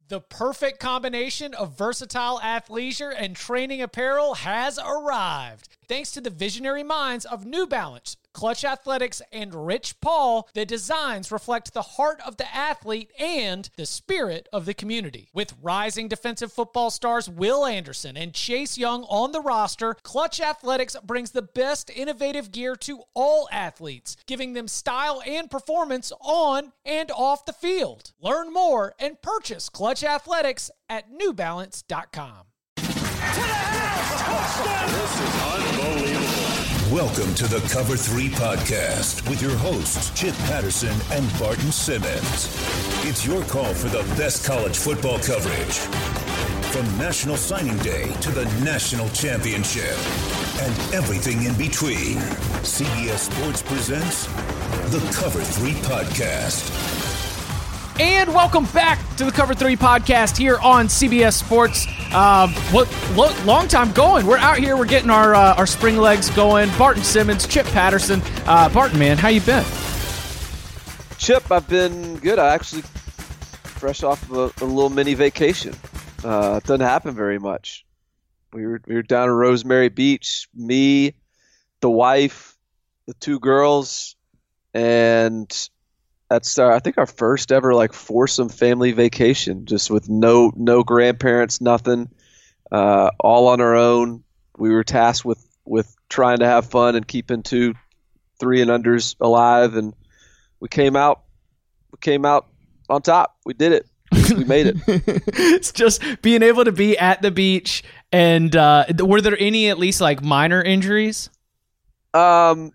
The perfect combination of versatile athleisure and training apparel has arrived. Thanks to the visionary minds of New Balance, Clutch Athletics, and Rich Paul, the designs reflect the heart of the athlete and the spirit of the community. With rising defensive football stars Will Anderson and Chase Young on the roster, Clutch Athletics brings the best innovative gear to all athletes, giving them style and performance on and off the field. Learn more and purchase Clutch Athletics at newbalance.com. This is unbelievable. Welcome to the Cover 3 Podcast with your hosts, Chip Patterson and Barton Simmons. It's your call for the best college football coverage. From National Signing Day to the National Championship and everything in between, CBS Sports presents the Cover 3 Podcast. And welcome back to the Cover 3 Podcast here on CBS Sports. Long time going. We're out here. We're getting our spring legs going. Barton Simmons, Chip Patterson. Barton, man, how you been? Chip, I've been good. I actually fresh off of a little mini vacation. It doesn't happen very much. We were down at Rosemary Beach, me, the wife, the two girls, and that's I think our first ever foursome family vacation, just with no grandparents, nothing, all on our own. We were tasked with trying to have fun and keeping 2, 3 and unders alive, and we came out on top. We did it. We made it. It's just being able to be at the beach. And were there any at least minor injuries? There's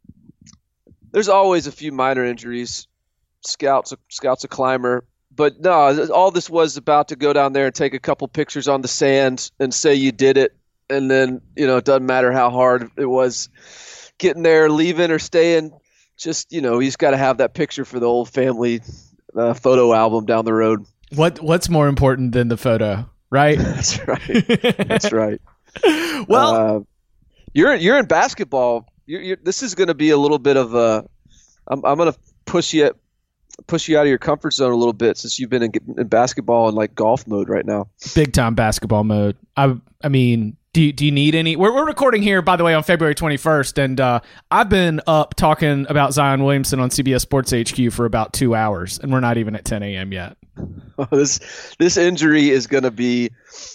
always a few minor injuries. Scout's a climber, but no, all this was about to go down there and take a couple pictures on the sand and say you did it, and then it doesn't matter how hard it was getting there, leaving or staying. Just you just got to have that picture for the old family photo album down the road. What's more important than the photo, right? That's right. That's right. Well, you're in basketball. This is going to be a little bit of a. I'm going to push you out of your comfort zone a little bit, since you've been in basketball and golf mode right now. Big time basketball mode. I mean, do you need any? We're recording here, by the way, on February 21st, and I've been up talking about Zion Williamson on CBS Sports HQ for about 2 hours, and we're not even at 10 a.m. yet. This injury is going to be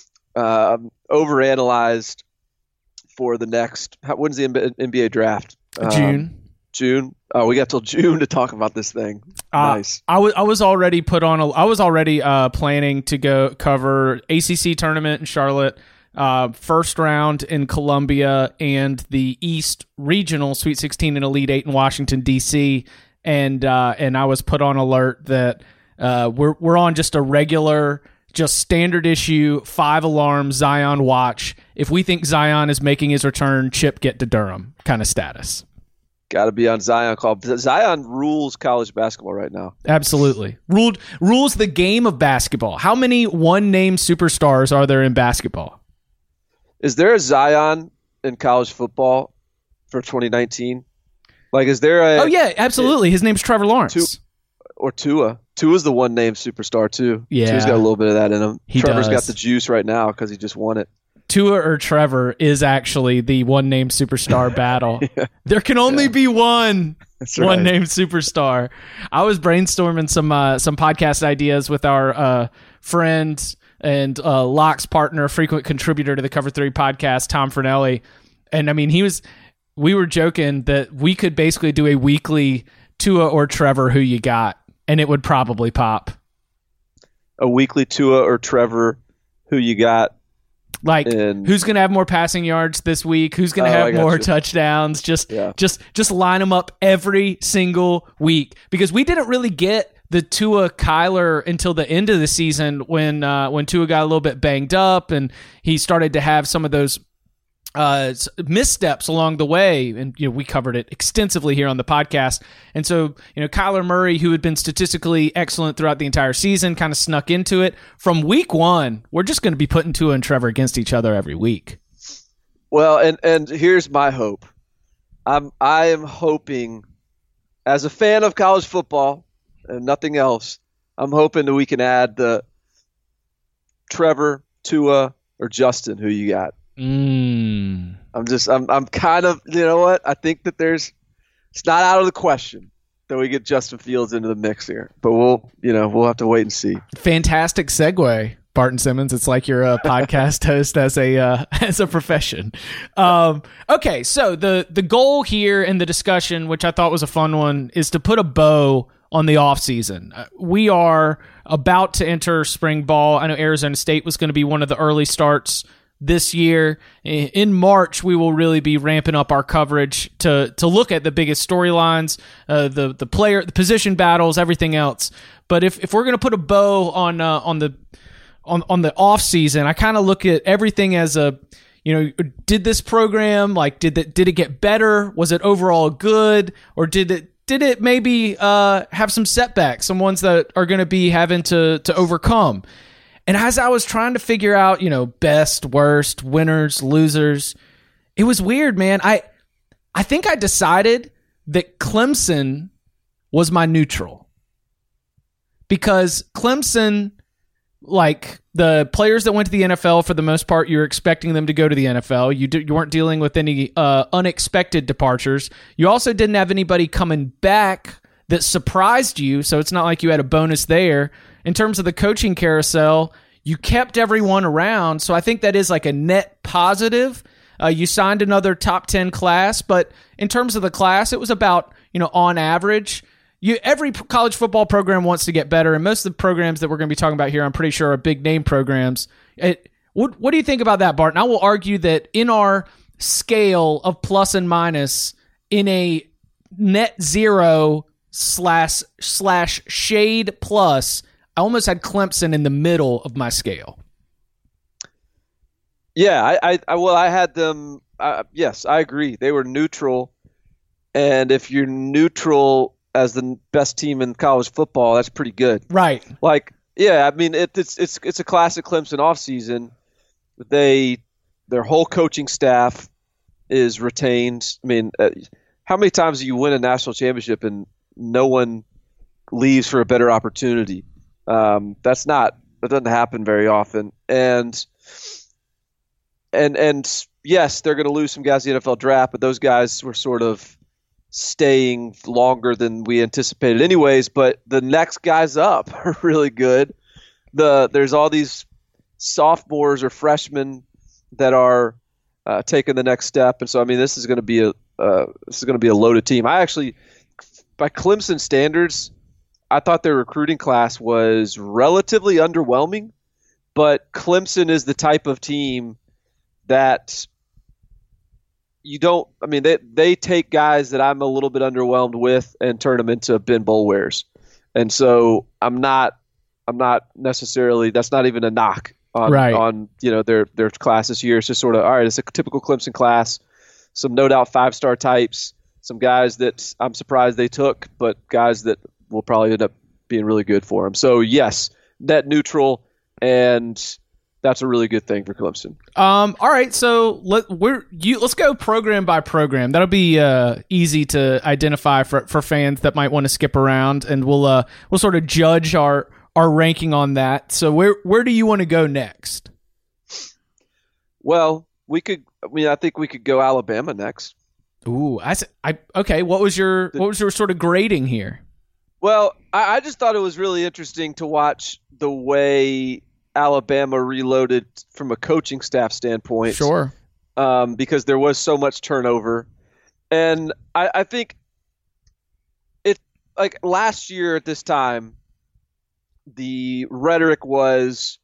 overanalyzed for the next. When's the NBA draft? June. Oh, we got till June to talk about this thing. Nice. I was already planning to go cover ACC tournament in Charlotte, first round in Columbia, and the East Regional Sweet 16 and Elite 8 in Washington D.C. And I was put on alert that we're on just a regular, just standard issue 5-alarm Zion watch. If we think Zion is making his return, Chip, get to Durham kind of status. Got to be on Zion call. Zion rules college basketball right now. Absolutely. Rules the game of basketball. How many one-name superstars are there in basketball? Is there a Zion in college football for 2019? Is there a... Oh, yeah, absolutely. His name's Trevor Lawrence. Or Tua. Tua's the one-name superstar, too. Yeah. Tua's got a little bit of that in him. Trevor's does. got the juice right now because he just won it. Tua or Trevor is actually the one-name superstar battle. Yeah. There can only be one one-name superstar. I was brainstorming some podcast ideas with our friend and Locke's partner, frequent contributor to the Cover 3 podcast, Tom Fernelli. And I mean, we were joking that we could basically do a weekly Tua or Trevor, who you got, and it would probably pop. A weekly Tua or Trevor, who you got. Who's going to have more passing yards this week? Who's going to have more touchdowns? Just line them up every single week, because we didn't really get the Tua Kyler until the end of the season when Tua got a little bit banged up and he started to have some of those missteps along the way, and we covered it extensively here on the podcast. And so Kyler Murray, who had been statistically excellent throughout the entire season, kind of snuck into it. From week one, we're just going to be putting Tua and Trevor against each other every week. Well, and here's my hope. I am hoping, as a fan of college football and nothing else, I'm hoping that we can add the Trevor, Tua, or Justin? Who you got? I'm kind of, you know what? I think that it's not out of the question that we get Justin Fields into the mix here, but we'll have to wait and see. Fantastic segue, Barton Simmons. It's like you're a podcast host as a profession. Okay, so the goal here in the discussion, which I thought was a fun one, is to put a bow on the offseason. We are about to enter spring ball. I know Arizona State was going to be one of the early starts this year. In March, we will really be ramping up our coverage to look at the biggest storylines, the position battles, everything else. But if we're going to put a bow on the off season, I kind of look at everything as did this program, like, did it get better? Was it overall good, or did it maybe have some setbacks, some ones that are going to be having to overcome? And as I was trying to figure out, best, worst, winners, losers, it was weird, man. I think I decided that Clemson was my neutral, because Clemson, like, the players that went to the NFL, for the most part, you're expecting them to go to the NFL. You weren't dealing with any unexpected departures. You also didn't have anybody coming back that surprised you, so it's not like you had a bonus there. In terms of the coaching carousel, you kept everyone around, so I think that is like a net positive. You signed another top 10 class, but in terms of the class, it was about, on average. Every college football program wants to get better, and most of the programs that we're going to be talking about here, I'm pretty sure, are big name programs. What do you think about that, Barton? I will argue that in our scale of plus and minus, in a net zero slash shade plus, I almost had Clemson in the middle of my scale. Yeah, I had them. Yes, I agree. They were neutral, and if you're neutral as the best team in college football, that's pretty good. Right. Like, yeah, I mean, it's a classic Clemson offseason. Their whole coaching staff is retained. I mean, how many times do you win a national championship and no one leaves for a better opportunity? That doesn't happen very often. And yes, they're going to lose some guys in the NFL draft, but those guys were sort of staying longer than we anticipated anyways. But the next guys up are really good. There's all these sophomores or freshmen that are taking the next step, and so I mean, this is going to be a loaded team. I actually, by Clemson standards, I thought their recruiting class was relatively underwhelming, but Clemson is the type of team that they take guys that I'm a little bit underwhelmed with and turn them into Ben Bowl wearers. And so I'm not necessarily, that's not even a knock on their class this year. It's just sort of, all right, it's a typical Clemson class, some no doubt 5-star types, some guys that I'm surprised they took, but guys that will probably end up being really good for them. So yes, net neutral, and that's a really good thing for Clemson. All right, so let's go program by program. That'll be easy to identify for fans that might want to skip around, and we'll sort of judge our ranking on that. So where do you want to go next? Well, I think we could go Alabama next. Ooh, okay. What was your sort of grading here? Well, I just thought it was really interesting to watch the way Alabama reloaded from a coaching staff standpoint. Sure. Because there was so much turnover. And I think it, like last year at this time, the rhetoric was,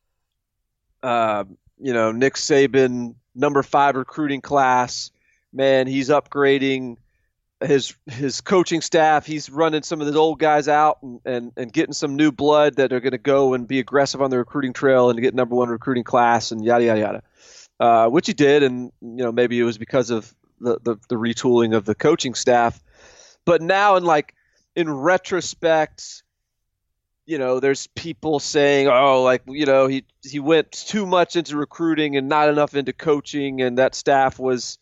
Nick Saban, number 5 recruiting class, man, he's upgrading his coaching staff. He's running some of the old guys out and getting some new blood that are going to go and be aggressive on the recruiting trail and get number 1 recruiting class and yada, yada, yada, which he did. And, maybe it was because of the retooling of the coaching staff. But now in retrospect, there's people saying, he went too much into recruiting and not enough into coaching, and that staff was,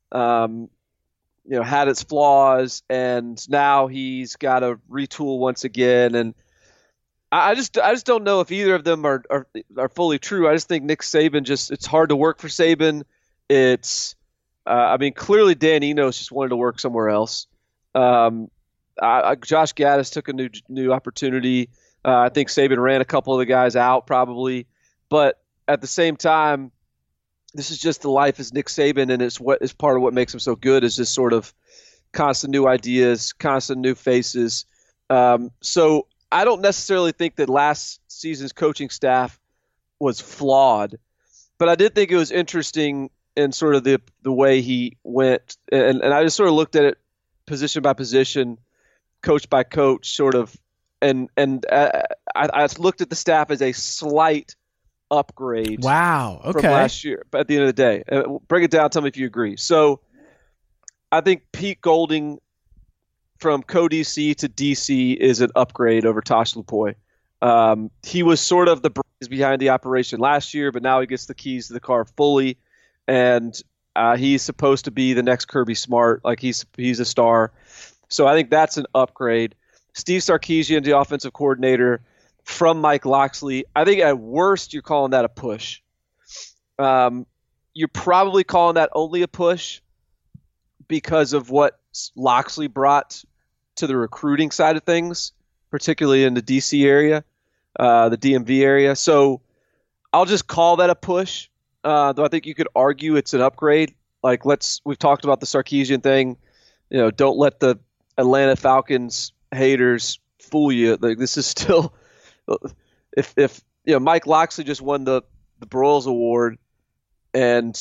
had its flaws, and now he's got to retool once again. And I just don't know if either of them are fully true. I just think Nick Saban it's hard to work for Saban. It's clearly Dan Enos just wanted to work somewhere else. Josh Gaddis took a new opportunity. I think Saban ran a couple of the guys out probably, but at the same time, this is just the life as Nick Saban, and it's what is part of what makes him so good is just sort of constant new ideas, constant new faces. So I don't necessarily think that last season's coaching staff was flawed, but I did think it was interesting in sort of the way he went, and I just sort of looked at it position by position, coach by coach, sort of, and I looked at the staff as a slight upgrade. Wow. Okay. From last year, but at the end of the day, break it down. Tell me if you agree. So, I think Pete Golding from co-DC to DC is an upgrade over Tosh Lupoy. He was sort of the brains behind the operation last year, but now he gets the keys to the car fully, and he's supposed to be the next Kirby Smart. Like he's a star. So I think that's an upgrade. Steve Sarkisian, the offensive coordinator, from Mike Locksley. I think at worst you're calling that a push. You're probably calling that only a push because of what Locksley brought to the recruiting side of things, particularly in the DC area, the DMV area. So I'll just call that a push, though I think you could argue it's an upgrade. Like we've talked about the Sarkisian thing. Don't let the Atlanta Falcons haters fool you. Like this is still, if Mike Locksley just won the Broyles Award, and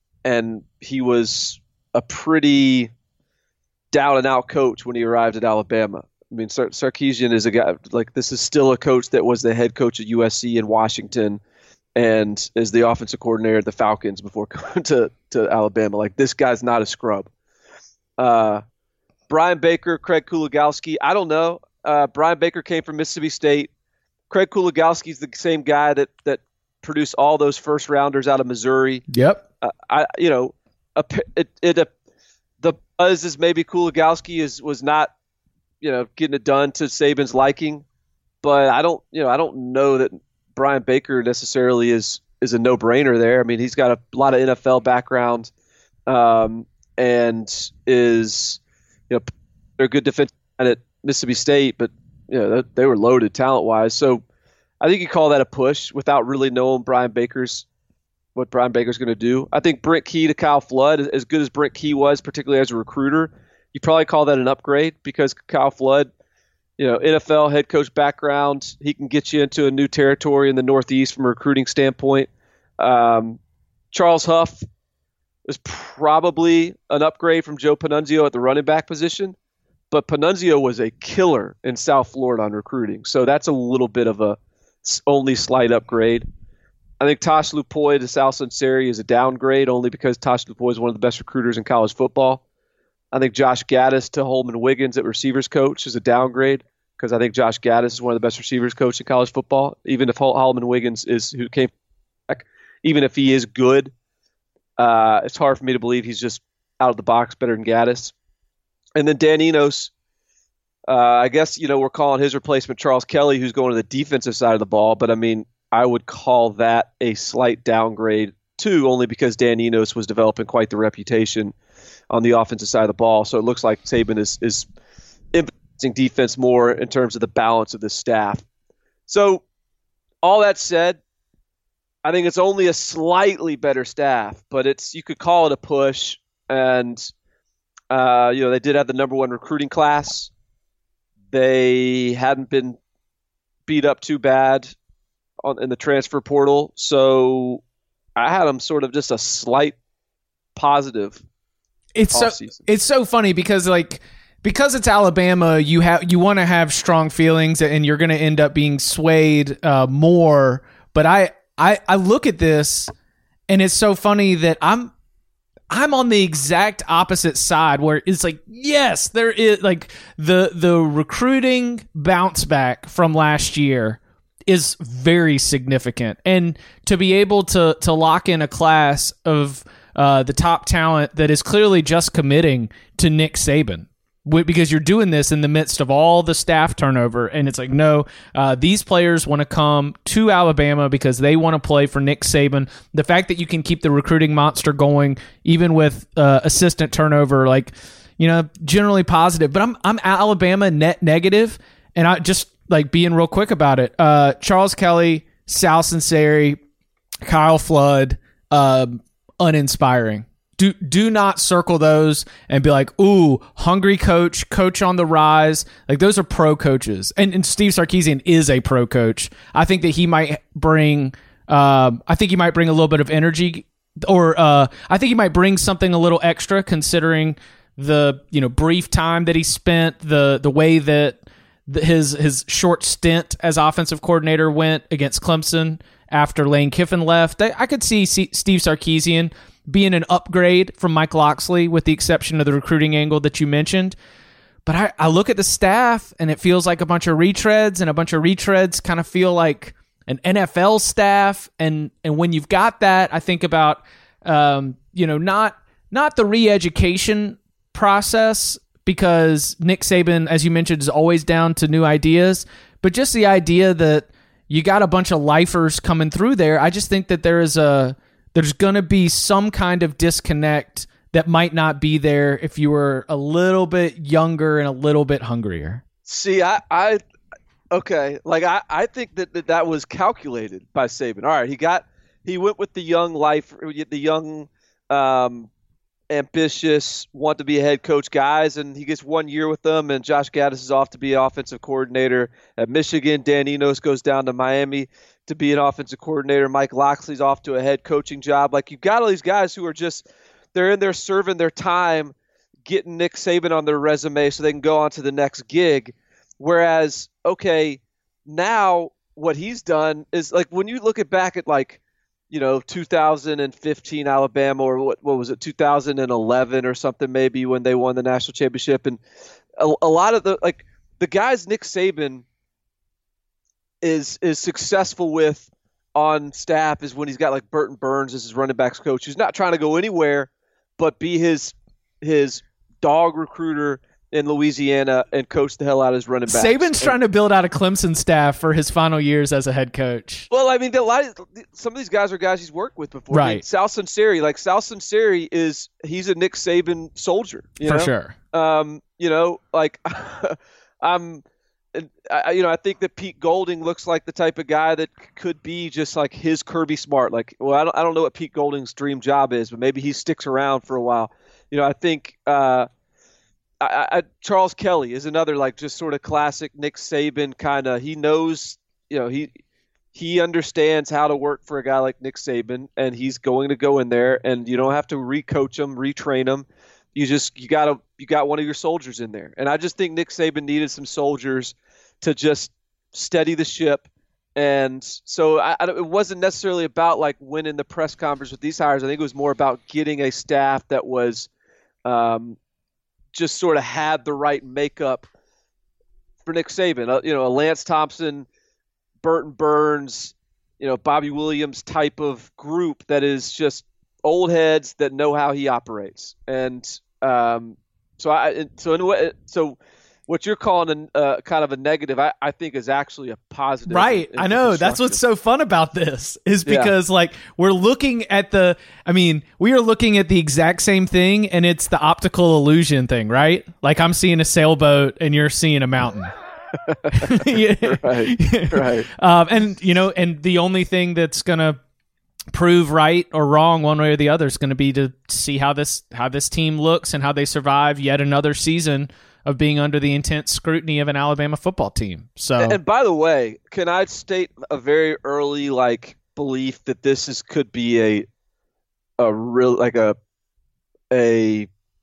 he was a pretty down and out coach when he arrived at Alabama. I mean, Sarkisian is a guy, like this is still a coach that was the head coach at USC in Washington and is the offensive coordinator at the Falcons before coming to Alabama. Like this guy's not a scrub. Brian Baker, Craig Kulagowski. I don't know. Brian Baker came from Mississippi State. Craig Kulagowski's the same guy that produced all those first rounders out of Missouri. Yep. The buzz is maybe Kulagowski was not, getting it done to Saban's liking, but I don't know that Brian Baker necessarily is a no-brainer there. I mean, he's got a lot of NFL background, and is, they're a good defensive at Mississippi State, but they were loaded talent-wise. So I think you call that a push without really knowing what Brian Baker's going to do. I think Brent Key to Kyle Flood, as good as Brent Key was, particularly as a recruiter, you probably call that an upgrade because Kyle Flood, NFL head coach background, he can get you into a new territory in the Northeast from a recruiting standpoint. Charles Huff is probably an upgrade from Joe Panunzio at the running back position, but Panunzio was a killer in South Florida on recruiting, so that's a little bit of a only slight upgrade. I think Tosh Lupoy to Sal Sunseri is a downgrade only because Tosh Lupoy is one of the best recruiters in college football. I think Josh Gaddis to Holman Wiggins at receivers coach is a downgrade because I think Josh Gaddis is one of the best receivers coach in college football. Even if Holman Wiggins is who came back, even if he is good, it's hard for me to believe he's just out of the box better than Gaddis. And then Dan Enos, I guess we're calling his replacement Charles Kelly, who's going to the defensive side of the ball, but I mean, I would call that a slight downgrade too, only because Dan Enos was developing quite the reputation on the offensive side of the ball. So it looks like Saban is emphasizing defense more in terms of the balance of the staff. So all that said, I think it's only a slightly better staff, but you could call it a push. And they did have the number one recruiting class. They hadn't been beat up too bad in the transfer portal, so I had them sort of just a slight positive. It's so funny because it's Alabama, you want to have strong feelings and you're going to end up being swayed more. But I look at this and it's so funny that I'm on the exact opposite side where it's like, yes, there is like the recruiting bounce back from last year is very significant. And to be able to lock in a class of the top talent that is clearly just committing to Nick Saban, because you're doing this in the midst of all the staff turnover, and it's like, no, these players want to come to Alabama because they want to play for Nick Saban. The fact that you can keep the recruiting monster going, even with assistant turnover, like, generally positive. But I'm Alabama net negative, and I just like being real quick about it. Charles Kelly, Sal Sunseri, Kyle Flood, uninspiring. Do not circle those and be like, ooh, hungry coach on the rise. Like, those are pro coaches. And Steve Sarkisian is a pro coach. I think that he might bring a little bit of energy, or I think he might bring something a little extra considering the brief time that he spent, the way that his short stint as offensive coordinator went against Clemson after Lane Kiffin left. I could see Steve Sarkisian being an upgrade from Mike Locksley, with the exception of the recruiting angle that you mentioned. But I look at the staff, and it feels like a bunch of retreads, and a bunch of retreads kind of feel like an NFL staff. And when you've got that, I think about not the re-education process, because Nick Saban, as you mentioned, is always down to new ideas, but just the idea that you got a bunch of lifers coming through there. I just think that there's going to be some kind of disconnect that might not be there if you were a little bit younger and a little bit hungrier. See, I think that was calculated by Saban. All right, he went with the young the young, ambitious, want to be a head coach guys, and he gets 1 year with them, and Josh Gaddis is off to be offensive coordinator at Michigan. Dan Enos goes down to Miami to be an offensive coordinator. Mike Locksley's off to a head coaching job. Like, you've got all these guys who are just, they're in there serving their time, getting Nick Saban on their resume so they can go on to the next gig. Whereas, okay, now what he's done is, like, when you look back at 2015 Alabama, or what was it, 2011 or something, maybe, when they won the national championship, and a lot of the guys Nick Saban is successful with on staff is when he's got like Burton Burns as his running backs coach, who's not trying to go anywhere but be his dog recruiter in Louisiana and coach the hell out of his running backs. Saban's trying to build out a Clemson staff for his final years as a head coach. Well, I mean, some of these guys are guys he's worked with before. Right. I mean, Sal Sunseri he's a Nick Saban soldier. For sure. I think that Pete Golding looks like the type of guy that could be just like his Kirby Smart. Like, well, I don't know what Pete Golding's dream job is, but maybe he sticks around for a while. I think Charles Kelly is another, like, just sort of classic Nick Saban kind of. He knows, he understands how to work for a guy like Nick Saban, and he's going to go in there, and you don't have to re-coach him, retrain him. You got one of your soldiers in there. And I just think Nick Saban needed some soldiers to just steady the ship. And so it wasn't necessarily about like winning the press conference with these hires. I think it was more about getting a staff that was just sort of had the right makeup for Nick Saban. A Lance Thompson, Burton Burns, Bobby Williams type of group that is just old heads that know how he operates. And so what you're calling kind of a negative, I think is actually a positive. Right. I know. That's what's so fun about this is because we are looking at the exact same thing, and it's the optical illusion thing, right? Like, I'm seeing a sailboat and you're seeing a mountain. Right. And the only thing that's going to prove right or wrong one way or the other is going to be to see how this team looks and how they survive yet another season of being under the intense scrutiny of an Alabama football team. So, and by the way, can I state a very early belief that this could be a real a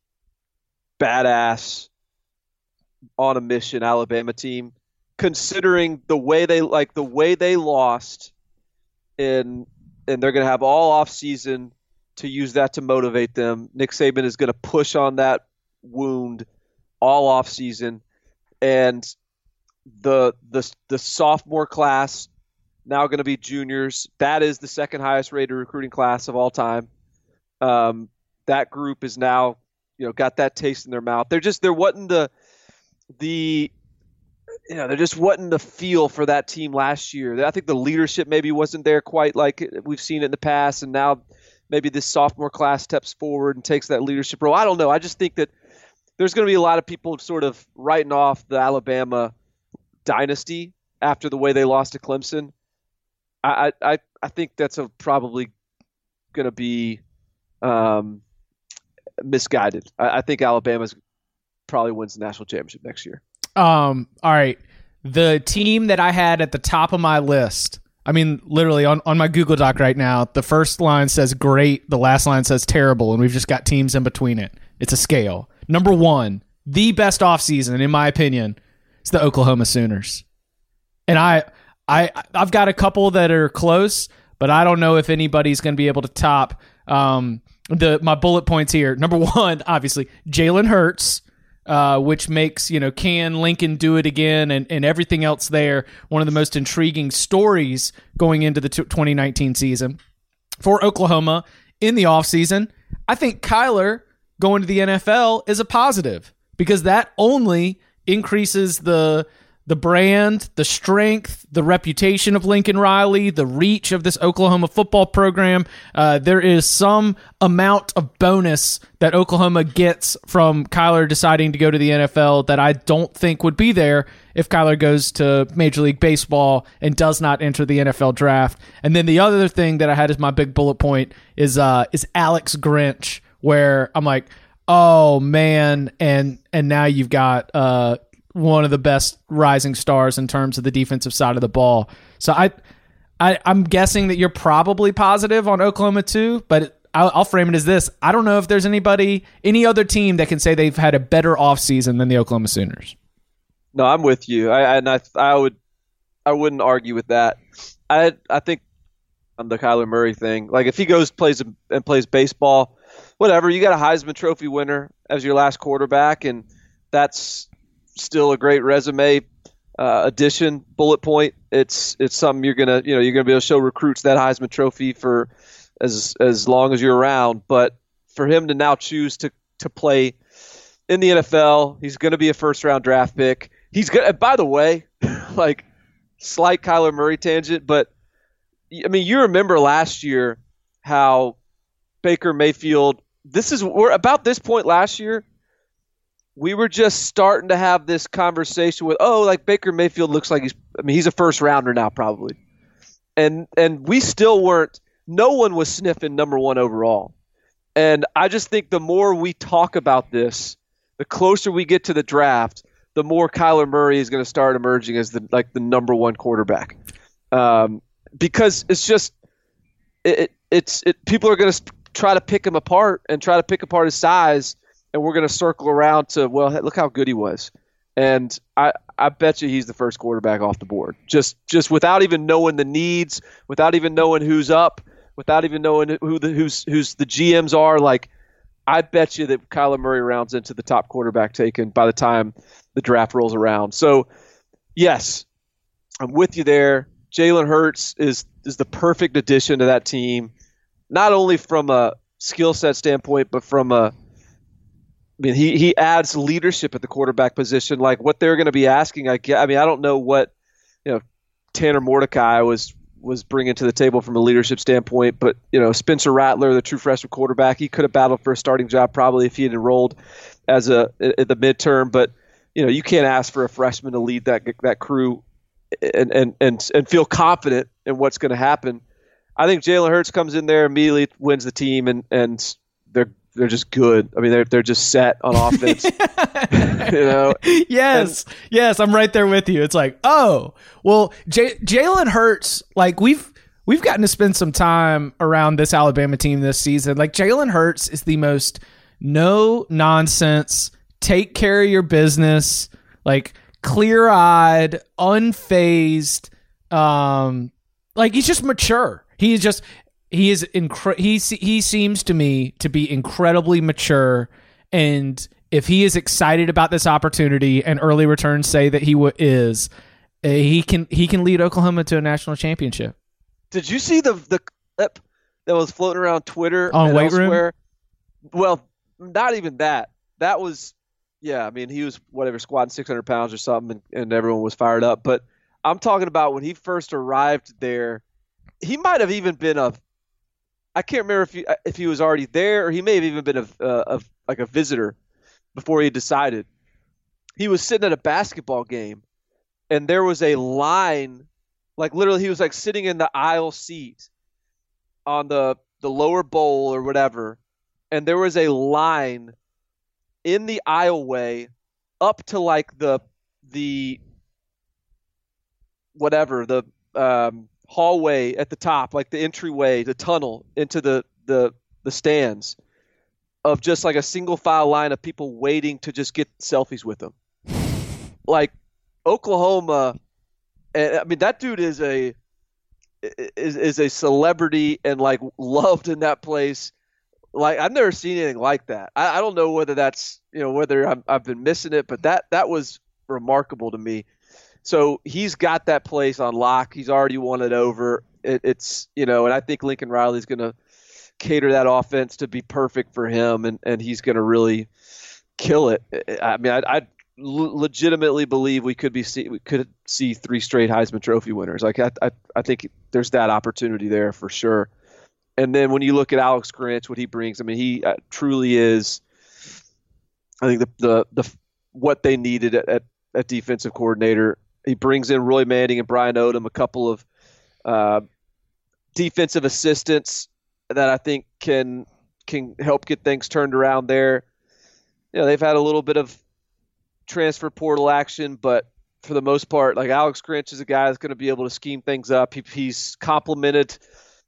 badass on a mission Alabama team, considering the way they lost and they're going to have all off season to use that to motivate them. Nick Saban is going to push on that wound all off season, and the sophomore class now going to be juniors. That is the second highest rated recruiting class of all time. That group is now got that taste in their mouth. There wasn't the there just wasn't the feel for that team last year. I think the leadership maybe wasn't there quite like we've seen it in the past, and now maybe this sophomore class steps forward and takes that leadership role. I don't know. I just think that there's going to be a lot of people sort of writing off the Alabama dynasty after the way they lost to Clemson. I think that's probably going to be misguided. I think Alabama probably wins the national championship next year. All right. The team that I had at the top of my list, I mean, literally on my Google Doc right now, the first line says great, the last line says terrible, and we've just got teams in between it. It's a scale. Number one, the best offseason, in my opinion, is the Oklahoma Sooners. And I've got a couple that are close, but I don't know if anybody's going to be able to top my bullet points here. Number one, obviously, Jalen Hurts, which makes, can Lincoln do it again and everything else there one of the most intriguing stories going into the 2019 season. For Oklahoma in the offseason, I think Kyler going to the NFL is a positive because that only increases the brand, the strength, the reputation of Lincoln Riley, the reach of this Oklahoma football program. There is some amount of bonus that Oklahoma gets from Kyler deciding to go to the NFL that I don't think would be there if Kyler goes to Major League Baseball and does not enter the NFL draft. And then the other thing that I had as my big bullet point is Alex Grinch, where I'm like, oh man, and now you've got one of the best rising stars in terms of the defensive side of the ball. So I'm guessing that you're probably positive on Oklahoma too, but I'll frame it as this. I don't know if there's any other team that can say they've had a better offseason than the Oklahoma Sooners. No, I'm with you. I wouldn't argue with that. I think on the Kyler Murray thing, like if he plays baseball, whatever, you got a Heisman Trophy winner as your last quarterback, and that's still a great resume addition, bullet point. It's something you're gonna be able to show recruits that Heisman Trophy for as long as you're around. But for him to now choose to play in the NFL, he's going to be a first round draft pick. He's gonna. By the way, like slight Kyler Murray tangent, but I mean you remember last year how Baker Mayfield. We're about this point last year. We were just starting to have this conversation with, Baker Mayfield looks like he's a first rounder now probably. And we still weren't, no one was sniffing number one overall. And I just think the more we talk about this, the closer we get to the draft, the more Kyler Murray is going to start emerging as the number one quarterback. Because it's just, people are going to try to pick him apart and try to pick apart his size. And we're going to circle around to, well, look how good he was. And I bet you he's the first quarterback off the board. Just without even knowing the needs, without even knowing who's up, without even knowing who's the GMs are. Like, I bet you that Kyler Murray rounds into the top quarterback taken by the time the draft rolls around. So, yes, I'm with you there. Jalen Hurts is the perfect addition to that team, not only from a skill set standpoint, but from he adds leadership at the quarterback position. Like what they're going to be asking, I don't know what Tanner Mordecai was bringing to the table from a leadership standpoint, but Spencer Rattler, the true freshman quarterback, he could have battled for a starting job probably if he had enrolled at the midterm. But you can't ask for a freshman to lead that crew and feel confident in what's going to happen. I think Jalen Hurts comes in there, immediately wins the team, and they're just good. I mean, they're just set on offense. Yes, I'm right there with you. It's like, oh, well, Jalen Hurts, like we've gotten to spend some time around this Alabama team this season. Like Jalen Hurts is the most no nonsense, take care of your business, like clear-eyed, unfazed. Like he's just mature. He seems to me to be incredibly mature, and if he is excited about this opportunity, and early returns say that he is, he can lead Oklahoma to a national championship. Did you see the clip that was floating around Twitter on and Weight elsewhere? Room? Well, not even that. That was, yeah, I mean, he was whatever, squatting 600 pounds or something, and everyone was fired up. But I'm talking about when he first arrived there, he might have even been I can't remember if he was already there, or he may have even been like a visitor before he decided. He was sitting at a basketball game, and there was a line, like literally he was like sitting in the aisle seat on the lower bowl or whatever, and there was a line in the aisleway up to like the whatever, the hallway at the top, like the entryway, the tunnel into the stands, of just like a single file line of people waiting to just get selfies with him. Like Oklahoma, and I mean that dude is a celebrity and like loved in that place. Like I've never seen anything like that. I don't know whether that's, whether I've been missing it, but that was remarkable to me. So he's got that place on lock. He's already won it over. It's and I think Lincoln Riley's going to cater that offense to be perfect for him, and he's going to really kill it. I mean, I legitimately believe we could see 3 straight Heisman Trophy winners. Like I think there's that opportunity there for sure. And then when you look at Alex Grinch, what he brings, I mean, he truly is, I think the what they needed at defensive coordinator. He brings in Roy Manning and Brian Odom, a couple of defensive assistants that I think can help get things turned around there. They've had a little bit of transfer portal action, but for the most part, like Alex Grinch is a guy that's going to be able to scheme things up. He's complemented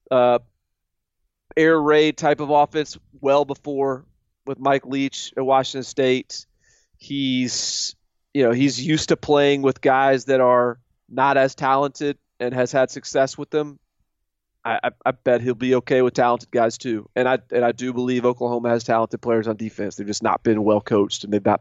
air raid type of offense well before with Mike Leach at Washington State. He's used to playing with guys that are not as talented and has had success with them. I bet he'll be okay with talented guys too. And I do believe Oklahoma has talented players on defense. They've just not been well coached, and they've not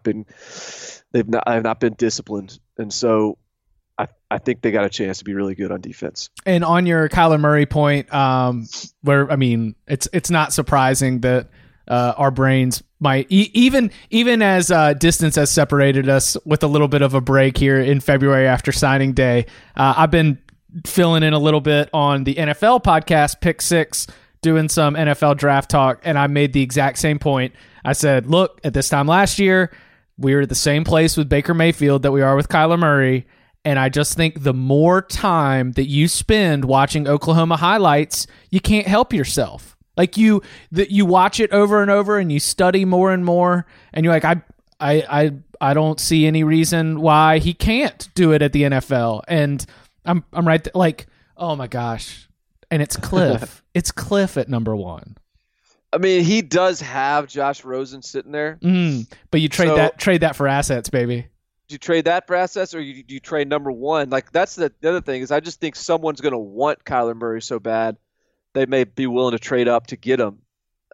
been disciplined. And so I think they got a chance to be really good on defense. And on your Kyler Murray point, where, I mean, it's not surprising that our brains might, even as distance has separated us with a little bit of a break here in February after signing day, I've been filling in a little bit on the NFL podcast, Pick Six, doing some NFL draft talk, and I made the exact same point. I said, look, at this time last year, we were at the same place with Baker Mayfield that we are with Kyler Murray, and I just think the more time that you spend watching Oklahoma highlights, you can't help yourself. Like you watch it over and over, and you study more and more, and you're like, I don't see any reason why he can't do it at the NFL. And I'm right there, like, oh my gosh. And it's Cliff. It's Cliff at number 1. I mean, he does have Josh Rosen sitting there. But you trade that for assets, baby. Do you trade that for assets, or do you trade number 1? Like, that's the other thing, is I just think someone's going to want Kyler Murray so bad they may be willing to trade up to get him.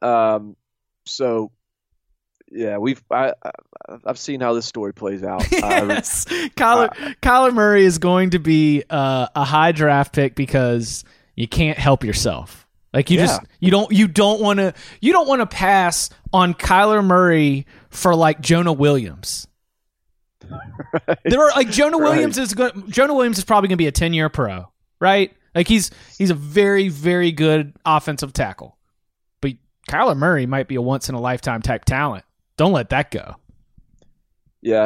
So yeah, I've seen how this story plays out. Yes. Kyler Murray is going to be a high draft pick because you can't help yourself. Like you don't want to pass on Kyler Murray for like Jonah Williams. Right. There are like Jonah Williams is probably going to be a 10-year pro, right? Like he's a very, very good offensive tackle. But Kyler Murray might be a once in a lifetime type talent. Don't let that go. Yeah,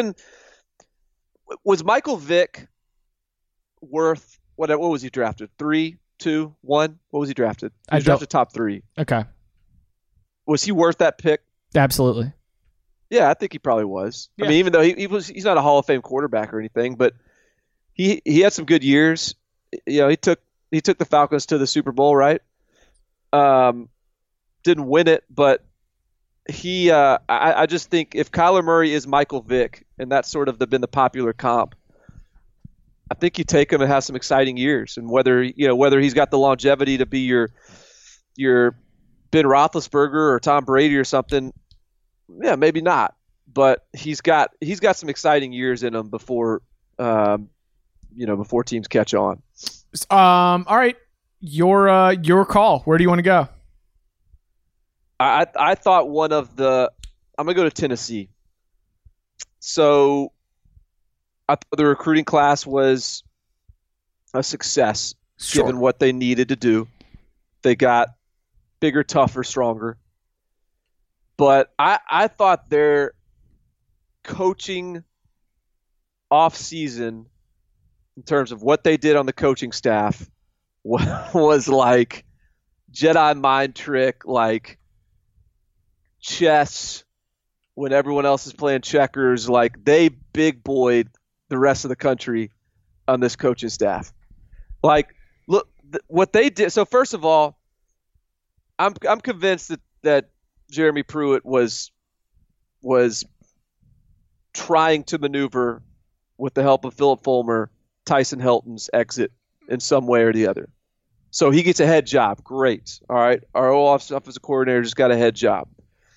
was Michael Vick worth what was he drafted? 3, 2, 1? What was he drafted? He was drafted top 3. Okay. Was he worth that pick? Absolutely. Yeah, I think he probably was. Yeah. I mean, even though he's not a Hall of Fame quarterback or anything, but he had some good years. He took the Falcons to the Super Bowl, right? Didn't win it, but I just think if Kyler Murray is Michael Vick, and that's sort of been the popular comp, I think you take him and have some exciting years. And whether he's got the longevity to be your Ben Roethlisberger or Tom Brady or something, yeah, maybe not. But he's got some exciting years in him before teams catch on. All right, your call. Where do you want to go? I thought one of the – I'm going to go to Tennessee. So I thought the recruiting class was a success given what they needed to do. They got bigger, tougher, stronger. But I thought their coaching off-season in terms of what they did on the coaching staff was like Jedi mind trick, like chess when everyone else is playing checkers. Like they big boyed the rest of the country on this coaching staff. Like, look what they did. So first of all, I'm convinced that Jeremy Pruitt was trying to maneuver with the help of Philip Fulmer, Tyson Helton's exit in some way or the other. So he gets a head job. Great. All right. Our offensive coordinator just got a head job.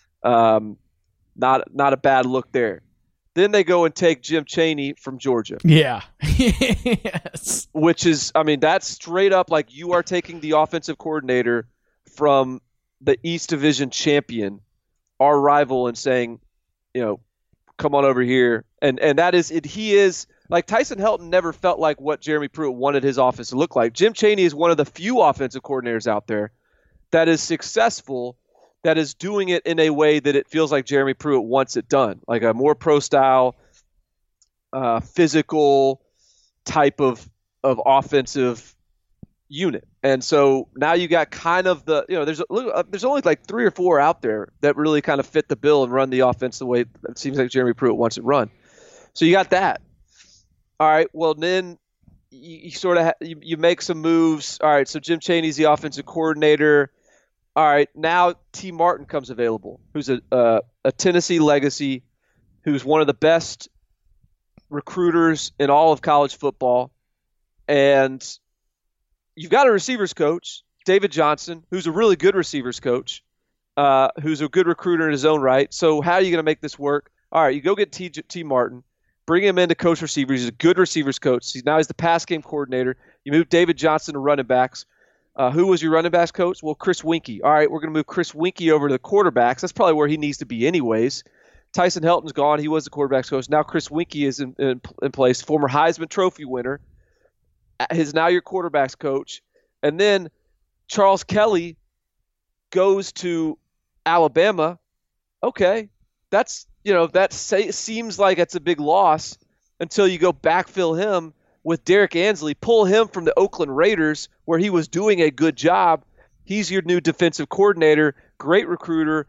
Not a bad look there. Then they go and take Jim Chaney from Georgia. Yeah. Yes. Which is, I mean, that's straight up like you are taking the offensive coordinator from the East Division champion, our rival, and saying, you know, come on over here. And that is it. He is like Tyson Helton never felt like what Jeremy Pruitt wanted his offense to look like. Jim Chaney is one of the few offensive coordinators out there that is successful, that is doing it in a way that it feels like Jeremy Pruitt wants it done, like a more pro style, physical type of offensive unit. And so now you got kind of the, you know, there's only like 3 or 4 out there that really kind of fit the bill and run the offense the way it seems like Jeremy Pruitt wants it run. So you got that. All right. Well, then you sort of you make some moves. All right. So Jim Chaney's the offensive coordinator. All right. Now T. Martin comes available, who's a Tennessee legacy, who's one of the best recruiters in all of college football, and you've got a receivers coach, David Johnson, who's a really good receivers coach, who's a good recruiter in his own right. So how are you going to make this work? All right, you go get T. Martin, bring him in to coach receivers. He's a good receivers coach. Now he's the pass game coordinator. You move David Johnson to running backs. Who was your running backs coach? Well, Chris Winkie. All right, we're going to move Chris Winkie over to the quarterbacks. That's probably where he needs to be anyways. Tyson Helton's gone. He was the quarterbacks coach. Now Chris Winkie is in place, former Heisman Trophy winner. Is now your quarterbacks coach. And then Charles Kelly goes to Alabama. Okay, that's, you know, seems like it's a big loss until you go backfill him with Derek Ansley, pull him from the Oakland Raiders where he was doing a good job. He's your new defensive coordinator, great recruiter,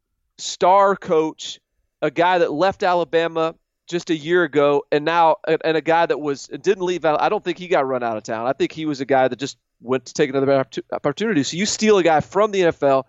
star coach, a guy that left Alabama just a year ago, and now and a guy that didn't leave out. I don't think he got run out of town. I think he was a guy that just went to take another opportunity. So you steal a guy from the NFL,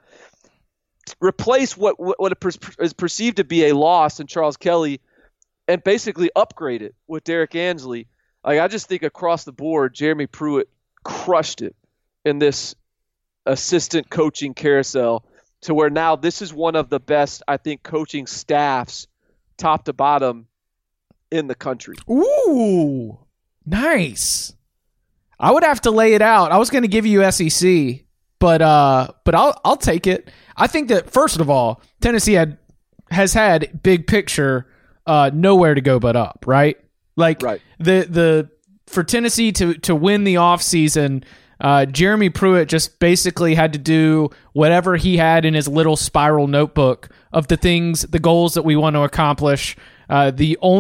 replace what is perceived to be a loss in Charles Kelly, and basically upgrade it with Derek Ansley. Like, I just think across the board, Jeremy Pruitt crushed it in this assistant coaching carousel to where now this is one of the best, I think, coaching staffs, top to bottom, in the country. Ooh, nice. I would have to lay it out. I was going to give you SEC, but I'll take it. I think that, first of all, Tennessee has had big picture nowhere to go but up, right? Like, right. The for Tennessee to win the offseason, Jeremy Pruitt just basically had to do whatever he had in his little spiral notebook of the goals that we want to accomplish. And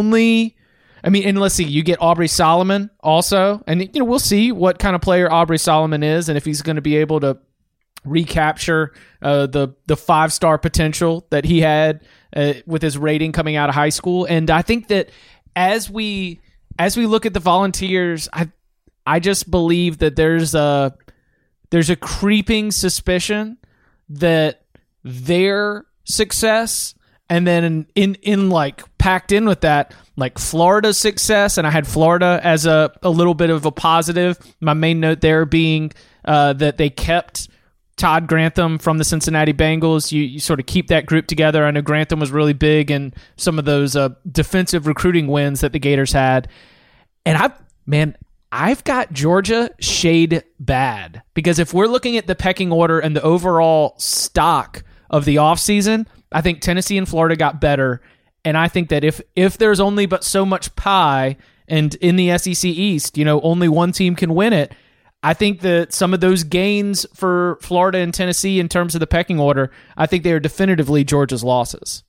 let's see, you get Aubrey Solomon also, and we'll see what kind of player Aubrey Solomon is, and if he's going to be able to recapture the 5-star potential that he had with his rating coming out of high school. And I think that as we look at the Volunteers, I just believe that there's a creeping suspicion that their success, and then in like packed in with that, like Florida's success, and I had Florida as a little bit of a positive. My main note there being that they kept Todd Grantham from the Cincinnati Bengals. You sort of keep that group together. I know Grantham was really big in some of those defensive recruiting wins that the Gators had. And I've got Georgia shade bad, because if we're looking at the pecking order and the overall stock of the offseason, I think Tennessee and Florida got better. And I think that if there's only but so much pie, and in the SEC East, only one team can win it, I think that some of those gains for Florida and Tennessee in terms of the pecking order, I think they are definitively Georgia's losses.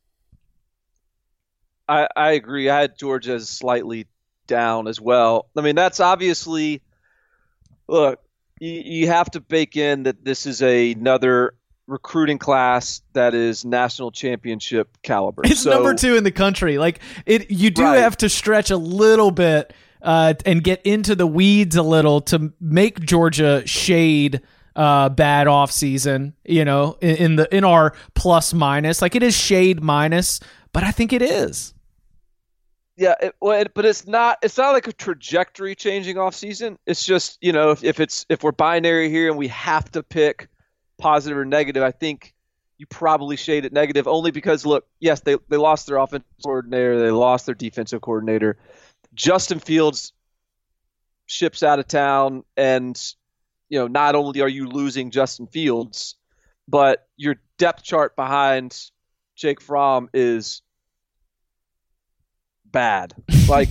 I agree. I had Georgia as slightly down as well. I mean, that's obviously, look, you have to bake in that this is another recruiting class that is national championship caliber. It's number 2 in the country. You do have to stretch a little bit and get into the weeds a little to make Georgia shade bad off season. In our plus minus, it is shade minus, but I think it is. Yeah, but it's not like a trajectory changing off season. It's just if we're binary here and we have to pick positive or negative, I think you probably shade it negative only because, look, yes, they lost their offensive coordinator, they lost their defensive coordinator. Justin Fields ships out of town, and not only are you losing Justin Fields, but your depth chart behind Jake Fromm is bad. I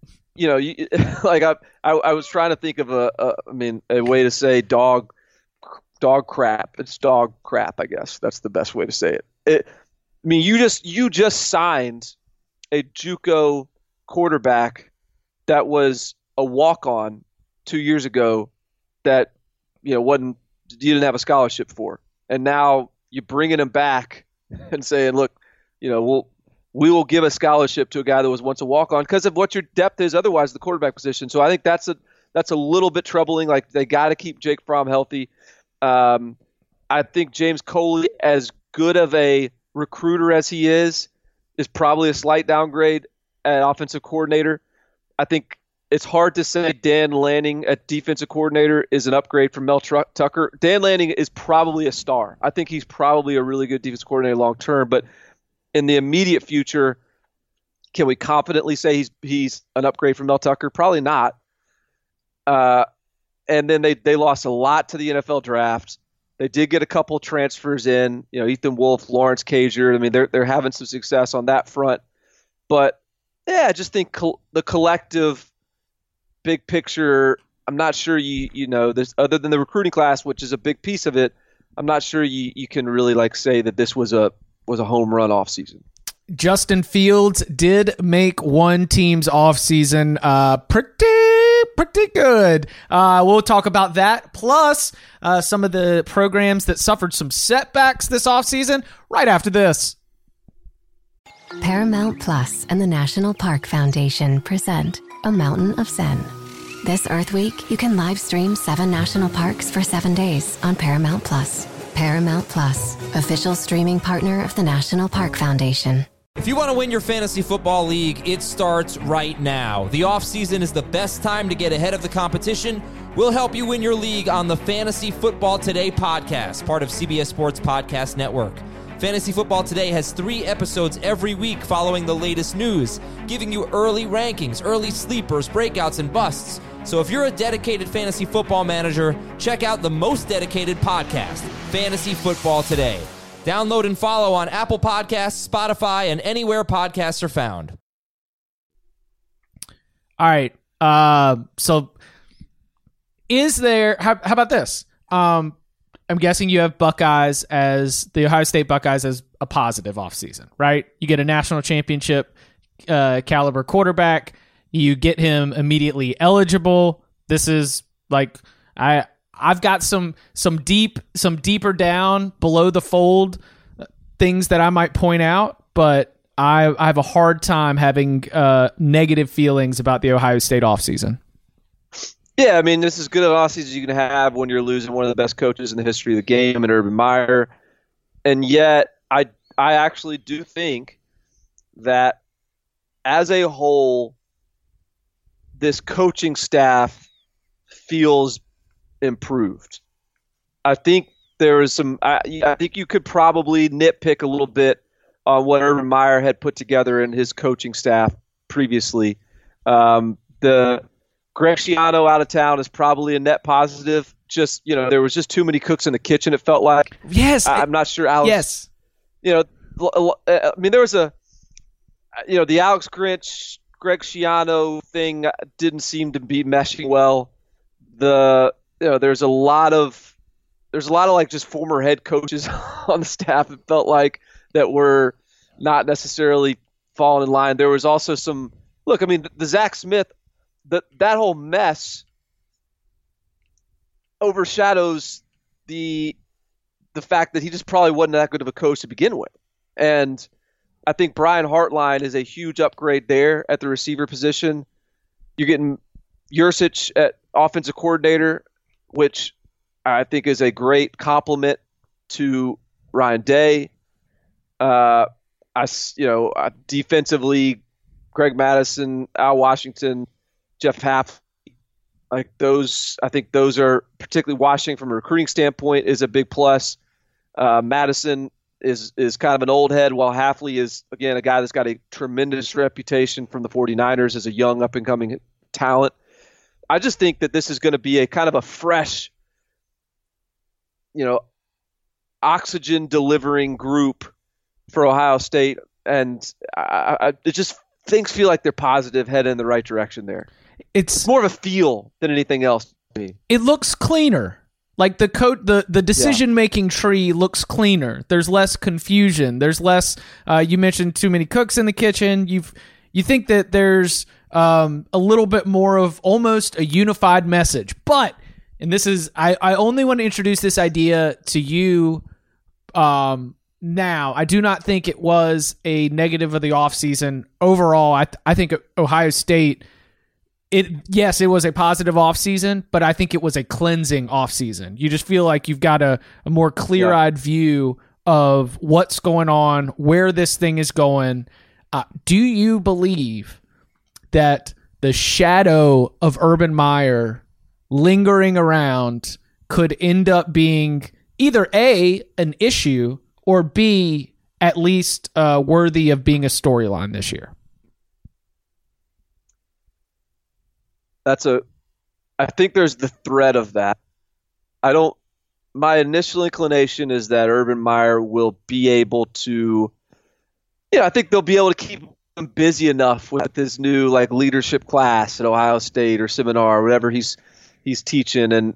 was trying to think of a way to say dog crap. It's dog crap, I guess. That's the best way to say it. You just signed a JUCO quarterback that was a walk-on 2 years ago that you didn't have a scholarship for, and now you're bringing him back and saying, look, we will give a scholarship to a guy that was once a walk-on because of what your depth is otherwise, the quarterback position. So I think that's a little bit troubling. They got to keep Jake Fromm healthy. I think James Coley, as good of a recruiter as he is probably a slight downgrade at offensive coordinator. I think it's hard to say Dan Lanning at defensive coordinator is an upgrade from Mel Tucker. Dan Lanning is probably a star. I think he's probably a really good defensive coordinator long term, but in the immediate future, can we confidently say he's an upgrade from Mel Tucker? Probably not. And then they lost a lot to the NFL draft. They did get a couple transfers in, Ethan Wolf, Lawrence Cager. I mean, they're having some success on that front. But yeah, I just think the collective big picture, I'm not sure there's, other than the recruiting class, which is a big piece of it, I'm not sure you can really say that this was a home run off season. Justin Fields did make one team's offseason pretty good. We'll talk about that, plus some of the programs that suffered some setbacks this offseason right after this. Paramount Plus and the National Park Foundation present A Mountain of Zen. This Earth Week, you can live stream 7 national parks for 7 days on Paramount Plus. Paramount Plus, official streaming partner of the National Park Foundation. If you want to win your fantasy football league, it starts right now. The offseason is the best time to get ahead of the competition. We'll help you win your league on the Fantasy Football Today podcast, part of CBS Sports Podcast Network. Fantasy Football Today has 3 episodes every week following the latest news, giving you early rankings, early sleepers, breakouts, and busts. So if you're a dedicated fantasy football manager, check out the most dedicated podcast, Fantasy Football Today. Download and follow on Apple Podcasts, Spotify, and anywhere podcasts are found. All right. So is there, how about this? I'm guessing you have the Ohio State Buckeyes as a positive offseason, right? You get a national championship caliber quarterback. You get him immediately eligible. This is I've got some deeper down below the fold things that I might point out, but I have a hard time having negative feelings about the Ohio State offseason. Yeah, I mean, this is good an offseason as you can have when you're losing one of the best coaches in the history of the game in Urban Meyer. And yet, I actually do think that as a whole, this coaching staff feels improved. I think there is some. I think you could probably nitpick a little bit on what Urban Meyer had put together in his coaching staff previously. The Greg Schiano out of town is probably a net positive. Just there was just too many cooks in the kitchen. It felt like. Yes, I'm not sure. Alex. Yes. I mean, there was the Alex Grinch, Greg Schiano thing didn't seem to be meshing well. There's a lot of like just former head coaches on the staff. It felt like that were not necessarily falling in line. There was also some look. I mean, the Zach Smith, that whole mess overshadows the fact that he just probably wasn't that good of a coach to begin with. And I think Brian Hartline is a huge upgrade there at the receiver position. You're getting Yurcich at offensive coordinator, which I think is a great compliment to Ryan Day. Defensively, Greg Madison, Al Washington, Jeff Haft, like those. I think those are particularly Washington from a recruiting standpoint is a big plus. Madison is kind of an old head, while Hafley is, again, a guy that's got a tremendous reputation from the 49ers as a young up-and-coming talent. I just think that this is going to be a kind of a fresh, oxygen-delivering group for Ohio State, and it just things feel like they're positive, heading in the right direction there. It's more of a feel than anything else to me. It looks cleaner. Like the decision-making tree looks cleaner. There's less confusion. There's less. You mentioned too many cooks in the kitchen. You think that there's a little bit more of almost a unified message. But, and this is, I only want to introduce this idea to you now. I do not think it was a negative of the offseason. Overall, I think Ohio State. Yes, it was a positive offseason, but I think it was a cleansing offseason. You just feel like you've got a more clear-eyed view of what's going on, where this thing is going. Do you believe that the shadow of Urban Meyer lingering around could end up being either A, an issue, or B, at least worthy of being a storyline this year? I think there's the threat of that. My initial inclination is that Urban Meyer will be able to, I think they'll be able to keep him busy enough with this new like leadership class at Ohio State or seminar or whatever he's teaching, and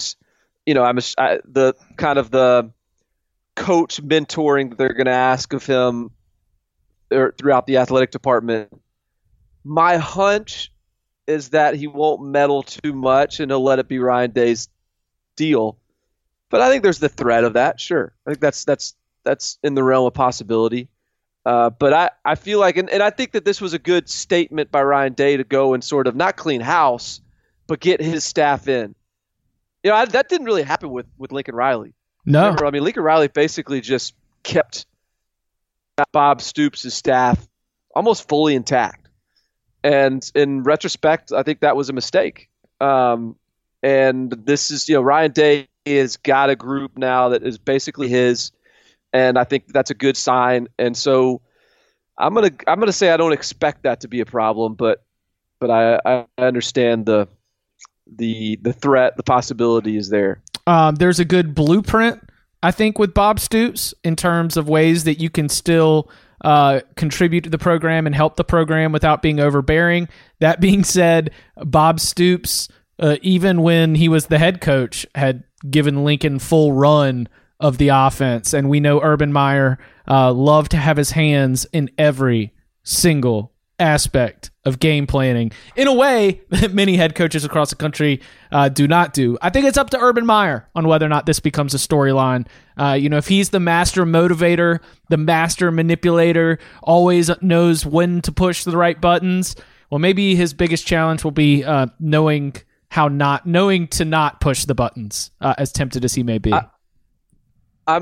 the kind of the coach mentoring that they're going to ask of him throughout the athletic department. My hunch is that he won't meddle too much and he'll let it be Ryan Day's deal. But I think there's the threat of that. Sure. I think that's in the realm of possibility. But I feel like, and I think that this was a good statement by Ryan Day to go and sort of not clean house, but get his staff in. That didn't really happen with Lincoln Riley. No. Remember, I mean, Lincoln Riley basically just kept Bob Stoops' staff almost fully intact. And in retrospect, I think that was a mistake. And this is, Ryan Day has got a group now that is basically his, and I think that's a good sign. And so I'm gonna say I don't expect that to be a problem, but I understand the threat, the possibility is there. There's a good blueprint, I think, with Bob Stoops in terms of ways that you can still contribute to the program and help the program without being overbearing. That being said, Bob Stoops, even when he was the head coach, had given Lincoln full run of the offense. And we know Urban Meyer loved to have his hands in every single aspect of game planning in a way that many head coaches across the country do not do. I think it's up to Urban Meyer on whether or not this becomes a storyline. If he's the master motivator, the master manipulator, always knows when to push the right buttons, well, maybe his biggest challenge will be knowing to not push the buttons, as tempted as he may be. I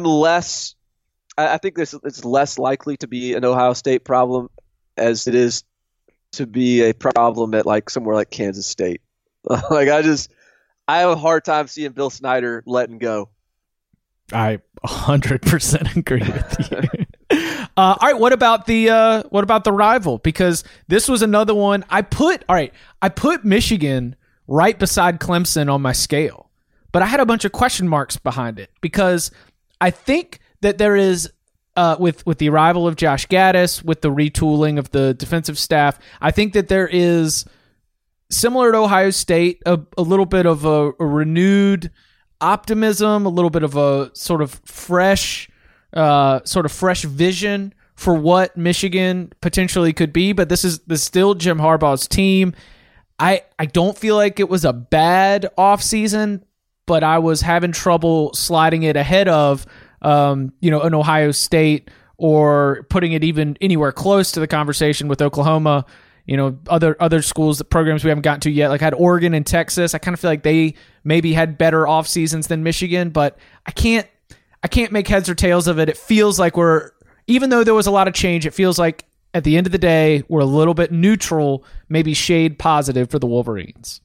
think it's less likely to be an Ohio State problem as it is to be a problem at like somewhere like Kansas State. I have a hard time seeing Bill Snyder letting go. I 100% agree with you. All right, what about the rival? Because this was another one. I put Michigan right beside Clemson on my scale, but I had a bunch of question marks behind it because I think that there is with the arrival of Josh Gaddis, with the retooling of the defensive staff, I think that there is, similar to Ohio State, a little bit of a renewed optimism, a little bit of a sort of fresh vision for what Michigan potentially could be. But this is still Jim Harbaugh's team. I don't feel like it was a bad offseason, but I was having trouble sliding it ahead of an Ohio State, or putting it even anywhere close to the conversation with Oklahoma. Other schools, the programs we haven't gotten to yet, like had Oregon and Texas. I kind of feel like they maybe had better off seasons than Michigan, but I can't make heads or tails of it. It feels like even though there was a lot of change, it feels like at the end of the day, we're a little bit neutral, maybe shade positive for the Wolverines.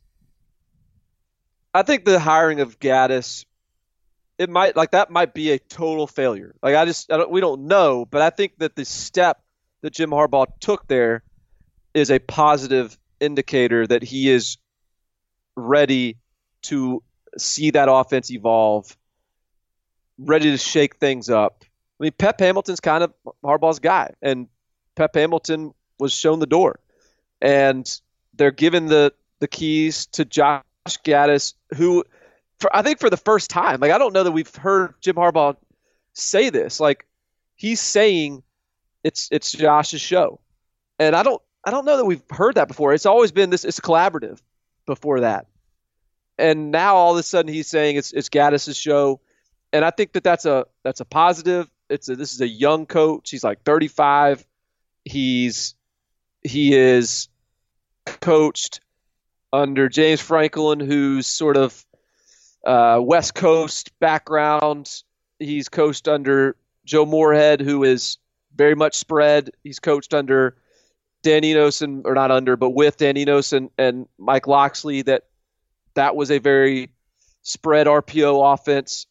I think the hiring of Gaddis, that might be a total failure. We don't know, but I think that the step that Jim Harbaugh took there is a positive indicator that he is ready to see that offense evolve, ready to shake things up. I mean, Pep Hamilton's kind of Harbaugh's guy, and Pep Hamilton was shown the door. And they're given the keys to Josh Gaddis, who, I think for the first time, I don't know that we've heard Jim Harbaugh say this. He's saying it's Josh's show. And I don't know that we've heard that before. It's always been it's collaborative before that. And now all of a sudden he's saying it's Gaddis' show. And I think that's a positive. This is a young coach. He's like 35. He is coached under James Franklin, who's sort of West Coast background. He's coached under Joe Moorhead, who is very much spread. He's coached under Dan Enos, with Dan Enos and Mike Loxley. That was a very spread RPO offense.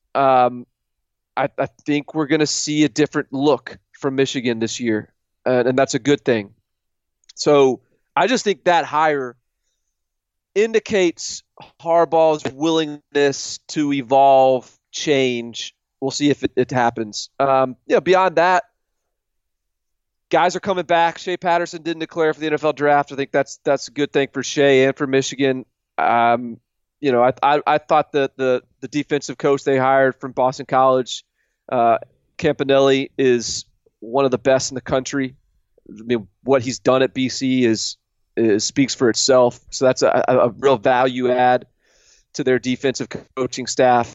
I think we're going to see a different look from Michigan this year, and that's a good thing. So I just think that hire indicates Harbaugh's willingness to evolve, change. We'll see if it happens. Beyond that, guys are coming back. Shea Patterson didn't declare for the NFL draft. I think that's a good thing for Shea and for Michigan. I thought that the defensive coach they hired from Boston College, Campanelli, is one of the best in the country. I mean, what he's done at BC is speaks for itself. So that's a real value add to their defensive coaching staff.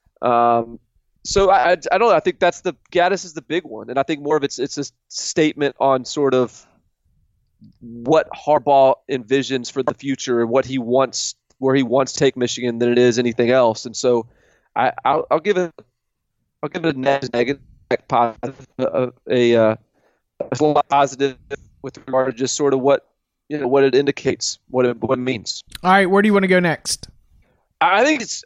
So I don't know. I think Gaddis is the big one, and I think more of it's a statement on sort of what Harbaugh envisions for the future and where he wants to take Michigan than it is anything else. And so I'll give it a negative, positive, a positive with regard to just sort of what it indicates, what it means. All right, where do you want to go next? I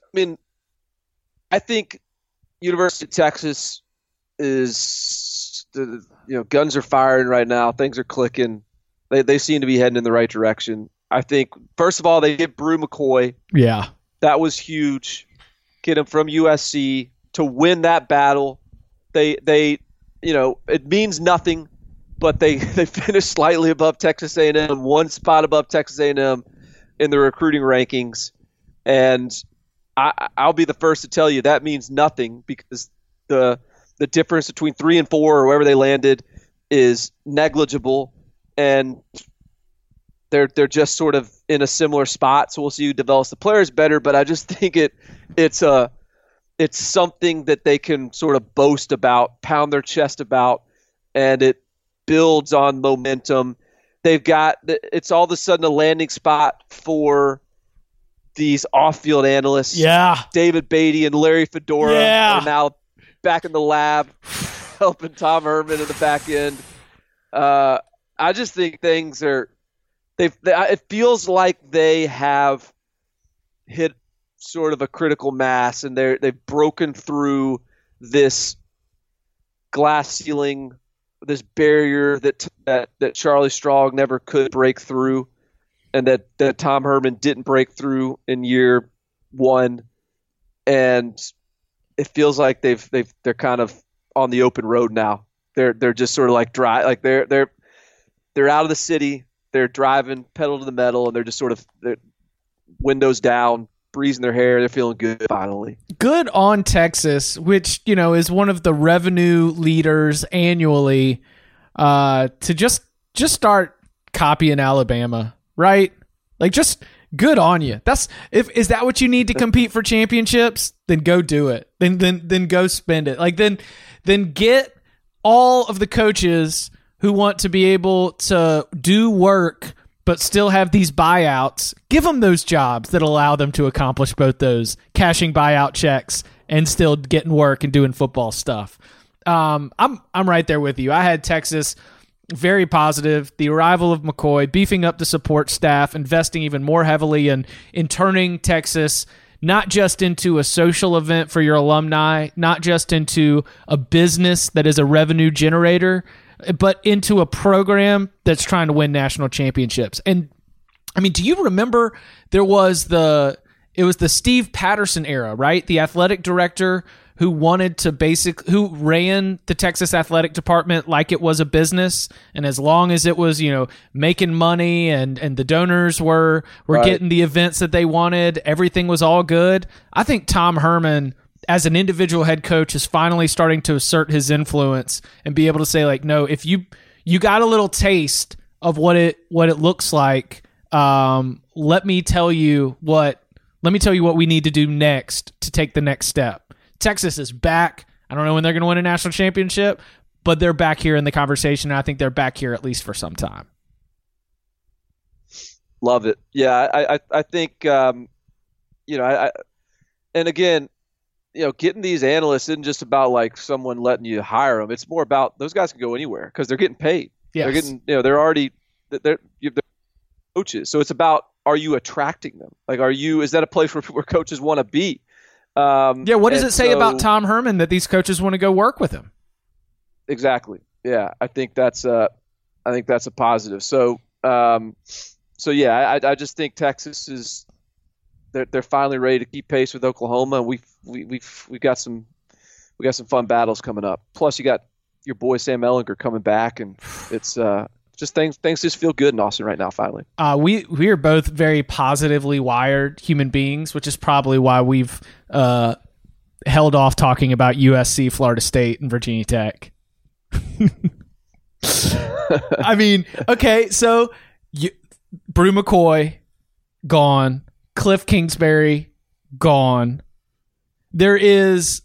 think University of Texas is, guns are firing right now. Things are clicking. They seem to be heading in the right direction. I think, first of all, they get Brew McCoy. Yeah. That was huge. Get him from USC to win that battle. It means nothing, but they finished slightly above Texas A&M, one spot above Texas A&M in the recruiting rankings. And I'll be the first to tell you that means nothing, because the difference between 3 and 4 or wherever they landed is negligible, and they're just sort of in a similar spot. So we'll see who develops the players better. But I just think it's something that they can sort of boast about, pound their chest about, and it builds on momentum. It's all of a sudden a landing spot for these off-field analysts. Yeah. David Beatty and Larry Fedora are now back in the lab helping Tom Herman in the back end. I just think things are it feels like they have hit sort of a critical mass, and they've broken through this glass ceiling, this barrier that Charlie Strong never could break through, and that Tom Herman didn't break through in year 1. And it feels like they're kind of on the open road now. They're just sort of like dry, like they're out of the city. They're driving pedal to the metal, and they're just sort of windows down, breezing their hair. They're feeling good finally. Good on Texas, which is one of the revenue leaders annually, to just start copying Alabama, right? Like, just good on you. Is that what you need to compete for championships? Then go do it. Then go spend it. Like, then get all of the coaches who want to be able to do work but still have these buyouts. Give them those jobs that allow them to accomplish both those, cashing buyout checks and still getting work and doing football stuff. I'm right there with you. I had Texas very positive. The arrival of McCoy, beefing up the support staff, investing even more heavily in turning Texas not just into a social event for your alumni, not just into a business that is a revenue generator, but into a program that's trying to win national championships. And I mean, do you remember it was the Steve Patterson era, right? The athletic director who who ran the Texas athletic department like it was a business. And as long as it was, making money and the donors were right, getting the events that they wanted, everything was all good. I think Tom Herman, as an individual head coach, is finally starting to assert his influence and be able to say, like, no, if you got a little taste of what it looks like, let me tell you what we need to do next to take the next step. Texas is back. I don't know when they're going to win a national championship, but they're back here in the conversation, and I think they're back here at least for some time. Love it. Yeah, I think, and again, getting these analysts isn't just about like someone letting you hire them. It's more about those guys can go anywhere because they're getting paid. Yes. They're getting, they're coaches. So it's about, are you attracting them? Like, is that a place where coaches want to be? What does it say about Tom Herman that these coaches want to go work with him? Exactly. Yeah, I think that's a positive. So I just think Texas is they're finally ready to keep pace with Oklahoma. We've got some fun battles coming up. Plus, you got your boy Sam Ehlinger coming back, and it's just things just feel good in Austin right now. Finally, we are both very positively wired human beings, which is probably why we've held off talking about USC, Florida State, and Virginia Tech. I mean, okay, so Brew McCoy gone, Cliff Kingsbury gone. There is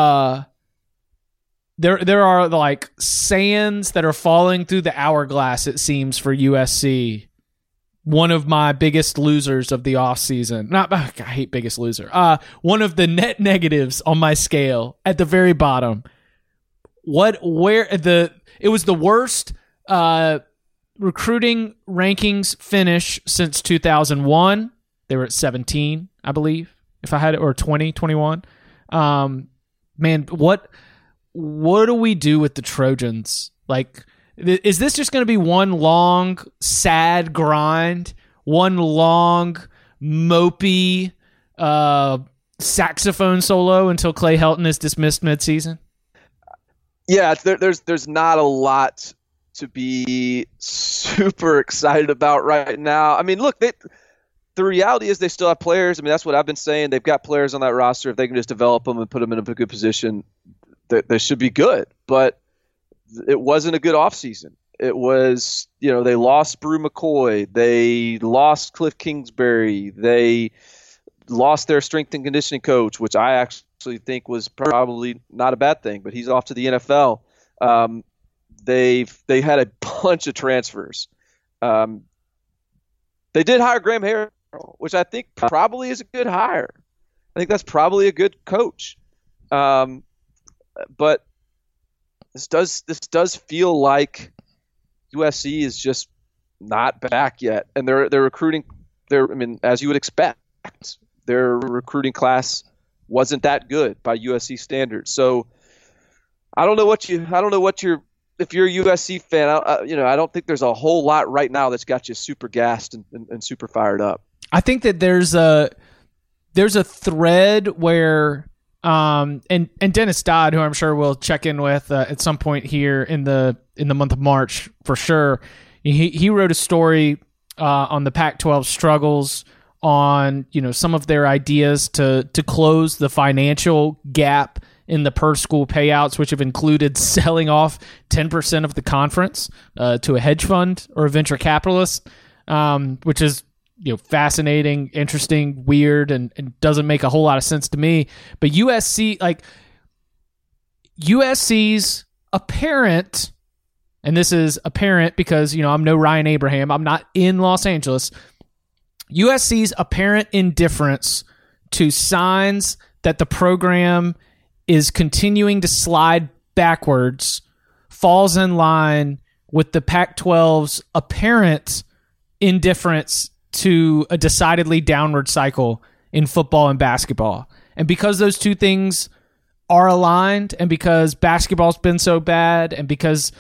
There are like sands that are falling through the hourglass, it seems, for USC. One of my biggest losers of the offseason. I hate biggest loser. One of the net negatives on my scale at the very bottom. It was the worst recruiting rankings finish since 2001. They were at 17, I believe, if I had it, or 20, 21. Man, what do we do with the Trojans? Like, is this just going to be one long, sad grind? One long, mopey saxophone solo until Clay Helton is dismissed midseason? Yeah, there's not a lot to be super excited about right now. I mean, look, the reality is they still have players. I mean, that's what I've been saying. They've got players on that roster. If they can just develop them and put them in a good position, they should be good. But it wasn't a good offseason. It was, they lost Brew McCoy. They lost Cliff Kingsbury. They lost their strength and conditioning coach, which I actually think was probably not a bad thing, but he's off to the NFL. They had a bunch of transfers. They did hire Graham Harrell, which I think probably is a good hire. I think that's probably a good coach. But this does feel like USC is just not back yet, and they're recruiting. As you would expect, their recruiting class wasn't that good by USC standards. So I don't know if you're a USC fan. I don't think there's a whole lot right now that's got you super gassed and super fired up. I think that there's a thread where And Dennis Dodd, who I'm sure we'll check in with at some point here in the month of March for sure. He wrote a story on the Pac-12 struggles, on some of their ideas to close the financial gap in the per school payouts, which have included selling off 10% of the conference to a hedge fund or a venture capitalist, which is fascinating, interesting, weird, and doesn't make a whole lot of sense to me. But USC's apparent, and this is apparent because I'm no Ryan Abraham, I'm not in Los Angeles, USC's apparent indifference to signs that the program is continuing to slide backwards falls in line with the Pac-12's apparent indifference to a decidedly downward cycle in football and basketball. And because those two things are aligned, and because basketball's been so bad, and because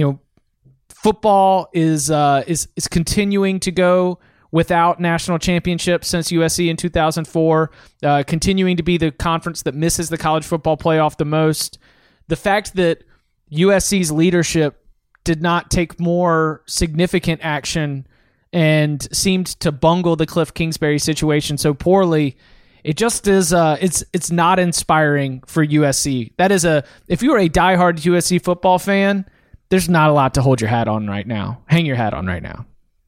football is continuing to go without national championships since USC in 2004, continuing to be the conference that misses the college football playoff the most. The fact that USC's leadership did not take more significant action and seemed to bungle the Cliff Kingsbury situation so poorly, it just is. It's not inspiring for USC. That is if you're a diehard USC football fan, there's not a lot to hold your hat on right now. Hang your hat on right now.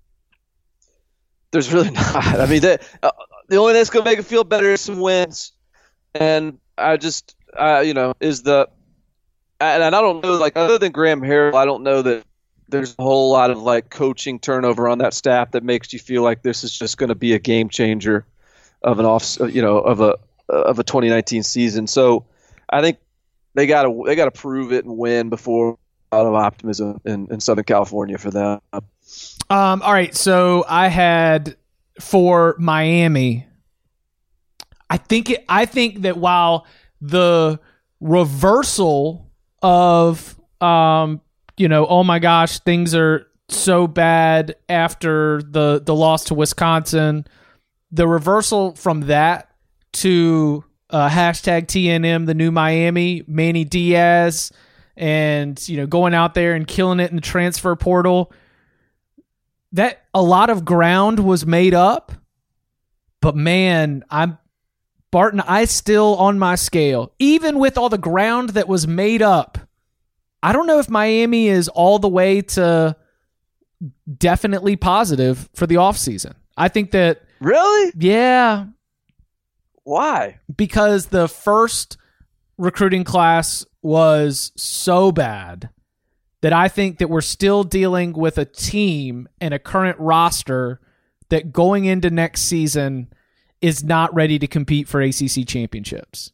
There's really not. I mean, the only thing that's going to make it feel better is some wins. And I just, is the – and I don't know, other than Graham Harrell, I don't know that there's a whole lot of, coaching turnover on that staff that makes you feel like this is just going to be a game changer of of a 2019 season. So I think they got to prove it and win before a lot of optimism in Southern California for them. All right, so I had for Miami. I think that while the reversal of oh my gosh, things are so bad after the loss to Wisconsin, the reversal from that to hashtag TNM, the new Miami, Manny Diaz, and going out there and killing it in the transfer portal. That a lot of ground was made up, but man, I still on my scale, even with all the ground that was made up, I don't know if Miami is all the way to definitely positive for the offseason. I think that... Really? Yeah. Why? Because the first recruiting class was so bad that I think that we're still dealing with a team and a current roster that going into next season is not ready to compete for ACC championships.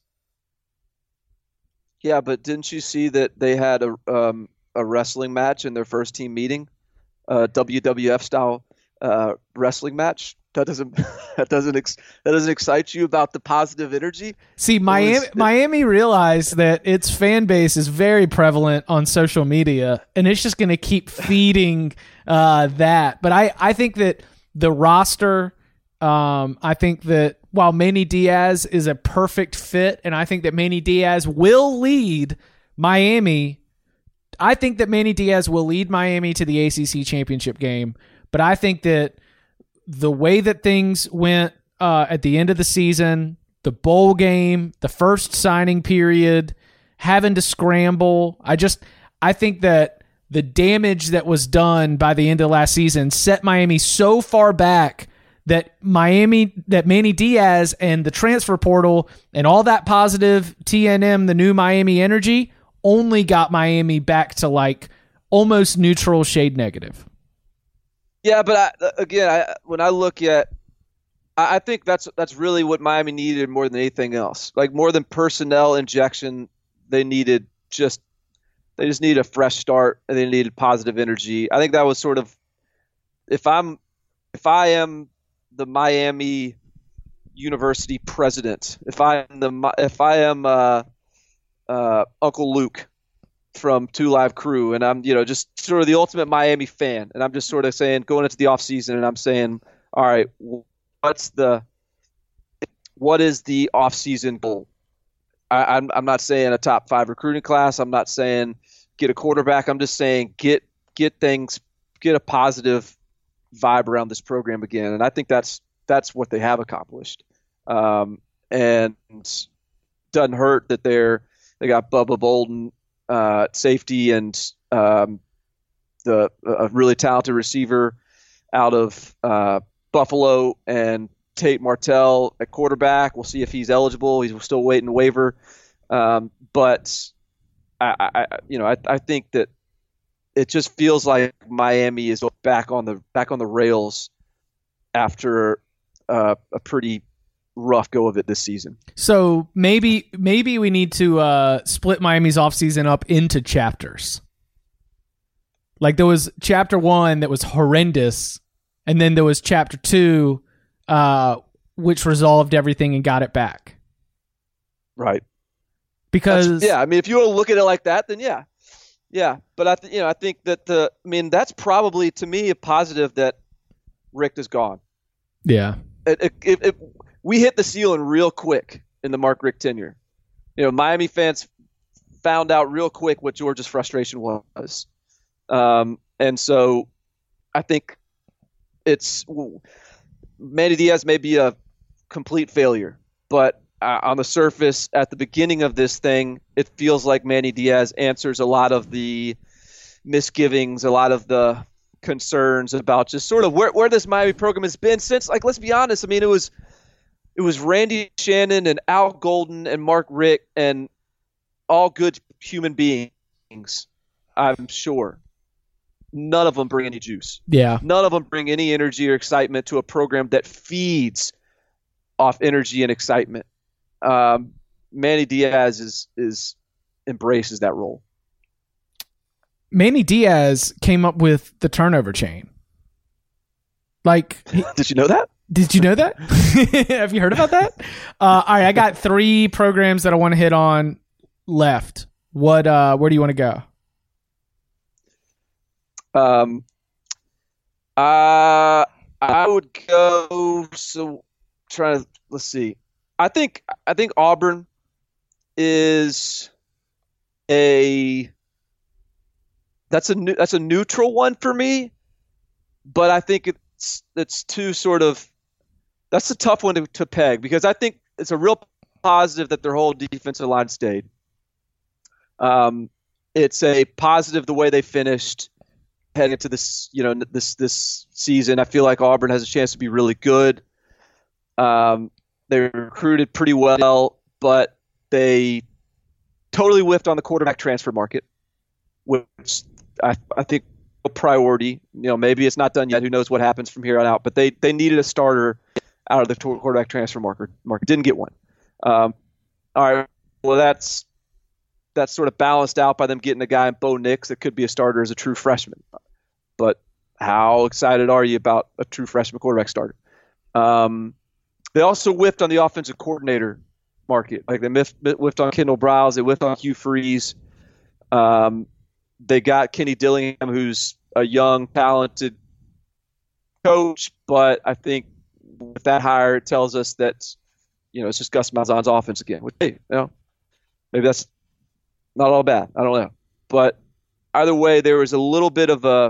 Yeah, but didn't you see that they had a wrestling match in their first team meeting, a WWF style wrestling match? That doesn't excite you about the positive energy? See, Miami realized that its fan base is very prevalent on social media, and it's just going to keep feeding that. But I think that the roster, I think that while Manny Diaz is a perfect fit, and I think that Manny Diaz will lead Miami, I think that Manny Diaz will lead Miami to the ACC championship game. But I think that the way that things went at the end of the season, the bowl game, the first signing period, having to scramble, I think that the damage that was done by the end of last season set Miami so far back that Manny Diaz and the transfer portal and all that positive TNM, the new Miami energy, only got Miami back to almost neutral shade negative. Yeah, but when I look at, I think that's really what Miami needed more than anything else. More than personnel injection, they just needed a fresh start, and they needed positive energy. I think that was sort of, if I am the Miami University president, if I am Uncle Luke from Two Live Crew, and I'm just sort of the ultimate Miami fan, and I'm just sort of saying, going into the off season, and I'm saying, all right, what is the off season goal? I'm not saying a top 5 recruiting class. I'm not saying get a quarterback. I'm just saying get a positive vibe around this program again. And I think that's what they have accomplished. And doesn't hurt that they got Bubba Bolden, safety, and a really talented receiver out of Buffalo, and Tate Martell at quarterback. We'll see if he's eligible. He's still waiting to waiver. But I think that it just feels like Miami is back on the rails after a pretty rough go of it this season. So maybe we need to split Miami's offseason up into chapters. Like there was chapter 1 that was horrendous, and then there was chapter 2 which resolved everything and got it back. Right. Because I mean, if you want to look at it like that, then yeah. But I think that that's probably, to me, a positive that Richt is gone. Yeah. We hit the ceiling real quick in the Mark Richt tenure. Miami fans found out real quick what Georgia's frustration was. And so I think Manny Diaz may be a complete failure, but on the surface, at the beginning of this thing, it feels like Manny Diaz answers a lot of the misgivings, a lot of the concerns about just sort of where this Miami program has been since, like, let's be honest. I mean, it was Randy Shannon and Al Golden and Mark Richt, and all good human beings, I'm sure. None of them bring any juice. Yeah. None of them bring any energy or excitement to a program that feeds off energy and excitement. Manny Diaz embraces that role. Manny Diaz came up with the turnover chain. Like, did you know that? Did you know that? Have you heard about that? All right, I got 3 programs that I want to hit on left. Where do you want to go? I would go. Let's see. I think Auburn is that's a neutral one for me, but I think it's too sort of, that's a tough one to peg, because I think it's a real positive that their whole defensive line stayed. It's a positive the way they finished heading into this, this season. I feel like Auburn has a chance to be really good. They recruited pretty well, but they totally whiffed on the quarterback transfer market, which I think a priority. Maybe it's not done yet. Who knows what happens from here on out? But they needed a starter out of the quarterback transfer market. Didn't get one. All right. Well, that's sort of balanced out by them getting a guy in Bo Nix that could be a starter as a true freshman. But how excited are you about a true freshman quarterback starter? They also whiffed on the offensive coordinator market. Like, they whiffed on Kendall Browse. They whiffed on Hugh Freeze. They got Kenny Dillingham, who's a young, talented coach. But I think with that hire, it tells us that, it's just Gus Malzahn's offense again. Which, hey, maybe that's not all bad. I don't know. But either way, there was a little bit of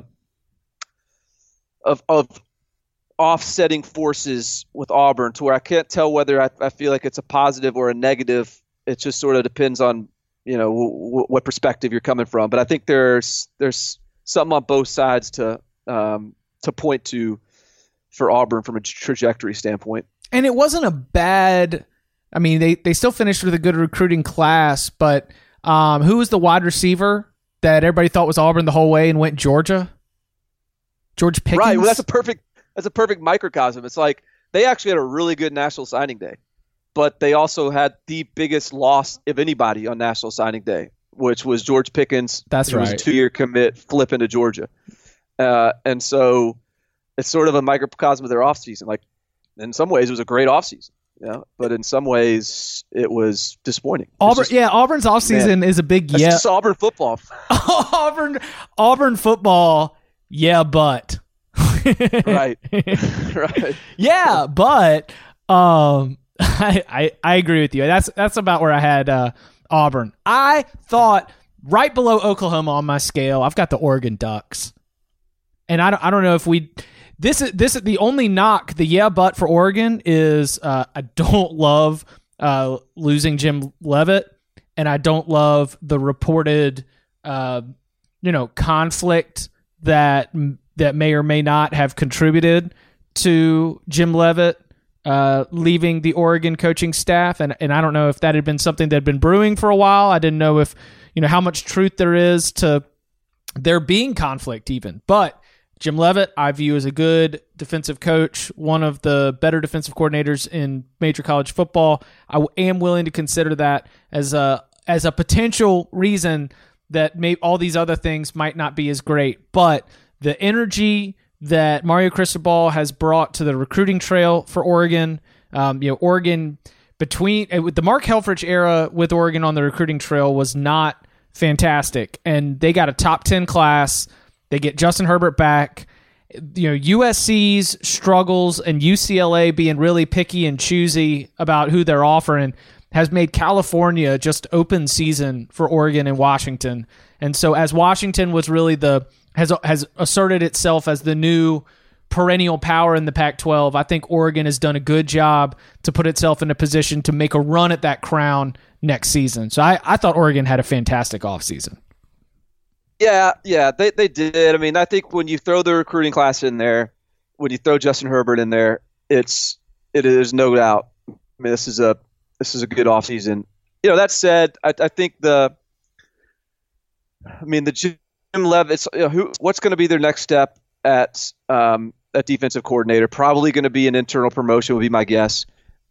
offsetting forces with Auburn, to where I can't tell whether I feel like it's a positive or a negative. It just sort of depends on, what perspective you're coming from. But I think there's something on both sides to point to for Auburn from a trajectory standpoint. And it wasn't a bad. I mean, they still finished with a good recruiting class, but who was the wide receiver that everybody thought was Auburn the whole way and went Georgia? George Pickens. Right. Well, that's a perfect microcosm. It's like they actually had a really good National Signing Day, but they also had the biggest loss of anybody on National Signing Day, which was George Pickens. That's right. He was a 2-year commit, flipping to Georgia. And so it's sort of a microcosm of their offseason. Like, in some ways, it was a great offseason. But in some ways, it was disappointing. Auburn's offseason is a big yeah. It's just Auburn football. Auburn football, yeah, but. Right. Right. Yeah, but I agree with you. That's about where I had Auburn. I thought right below Oklahoma on my scale, I've got the Oregon Ducks. And I don't know if this is the only knock, but for Oregon is I don't love losing Jim Leavitt, and I don't love the reported conflict that may or may not have contributed to Jim Leavitt leaving the Oregon coaching staff, and I don't know if that had been something that had been brewing for a while. I didn't know if how much truth there is to there being conflict even, but Jim Leavitt, I view as a good defensive coach, one of the better defensive coordinators in major college football. I am willing to consider that as a potential reason that all these other things might not be as great. But the energy that Mario Cristobal has brought to the recruiting trail for Oregon, Oregon with the Mark Helfrich era with Oregon on the recruiting trail was not fantastic, and they got a top 10 class. They get Justin Herbert back. USC's struggles and UCLA being really picky and choosy about who they're offering has made California just open season for Oregon and Washington. And so as Washington was really has asserted itself as the new perennial power in the Pac-12, I think Oregon has done a good job to put itself in a position to make a run at that crown next season. So I thought Oregon had a fantastic offseason. Yeah, they did. I mean, I think when you throw the recruiting class in there, when you throw Justin Herbert in there, it is no doubt. I mean, this is a good offseason. That said, I think the Jim Leavitt, what's going to be their next step at defensive coordinator? Probably going to be an internal promotion, would be my guess.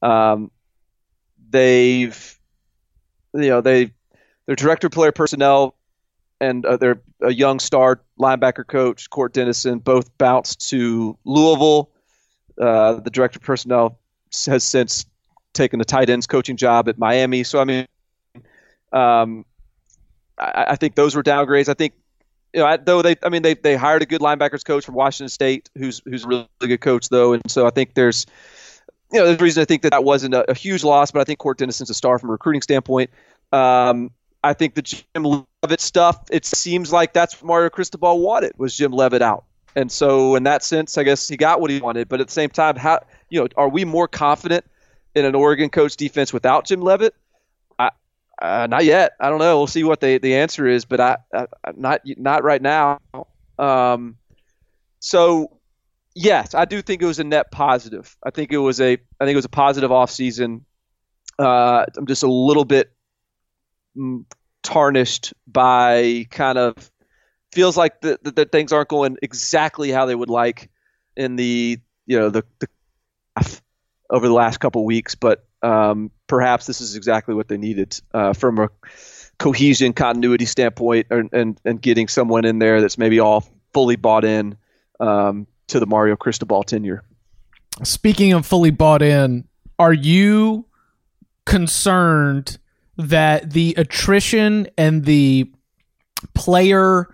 Their director of player personnel and they're a young star linebacker coach, Court Dennison, both bounced to Louisville. The director of personnel has since taken the tight ends coaching job at Miami. So, I think those were downgrades. I think, they hired a good linebackers coach from Washington State, who's a really good coach though. And so I think there's reason to think that wasn't a huge loss, but I think Court Dennison's a star from a recruiting standpoint. I think the Jim Leavitt stuff, it seems like that's what Mario Cristobal wanted, was Jim Leavitt out. And so in that sense, I guess he got what he wanted. But at the same time, are we more confident in an Oregon coach defense without Jim Leavitt? Not yet. I don't know. We'll see what the answer is, but not right now. So yes, I do think it was a net positive. I think it was a positive offseason. I'm just a little bit tarnished by kind of feels like the things aren't going exactly how they would like in the over the last couple of weeks, but perhaps this is exactly what they needed from a cohesion, continuity standpoint, and getting someone in there that's maybe all fully bought in to the Mario Cristobal tenure. Speaking of fully bought in, are you concerned that the attrition and the player,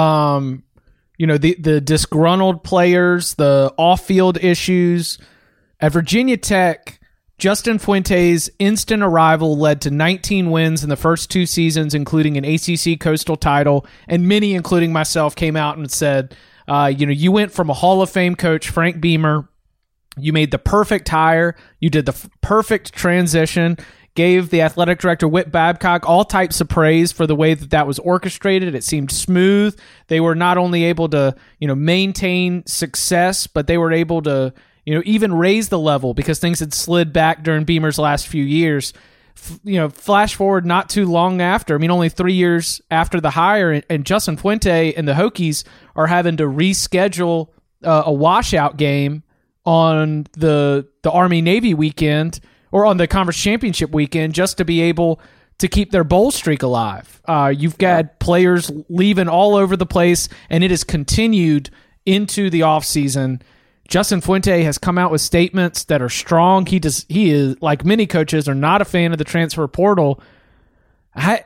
the disgruntled players, the off-field issues at Virginia Tech, Justin Fuente's instant arrival led to 19 wins in the first 2 seasons, including an ACC Coastal title, and many, including myself, came out and said, you went from a Hall of Fame coach, Frank Beamer, you made the perfect hire, you did the perfect transition, gave the athletic director, Whit Babcock, all types of praise for the way that was orchestrated. It seemed smooth. They were not only able to, maintain success, but they were able to, even raise the level because things had slid back during Beamer's last few years. Flash forward not too long after, only 3 years after the hire, and Justin Fuente and the Hokies are having to reschedule a washout game on the Army-Navy weekend or on the Conference Championship weekend just to be able to keep their bowl streak alive. You've got players leaving all over the place, and it has continued into the offseason. Justin Fuente has come out with statements that are strong. He is, like many coaches, are not a fan of the transfer portal. I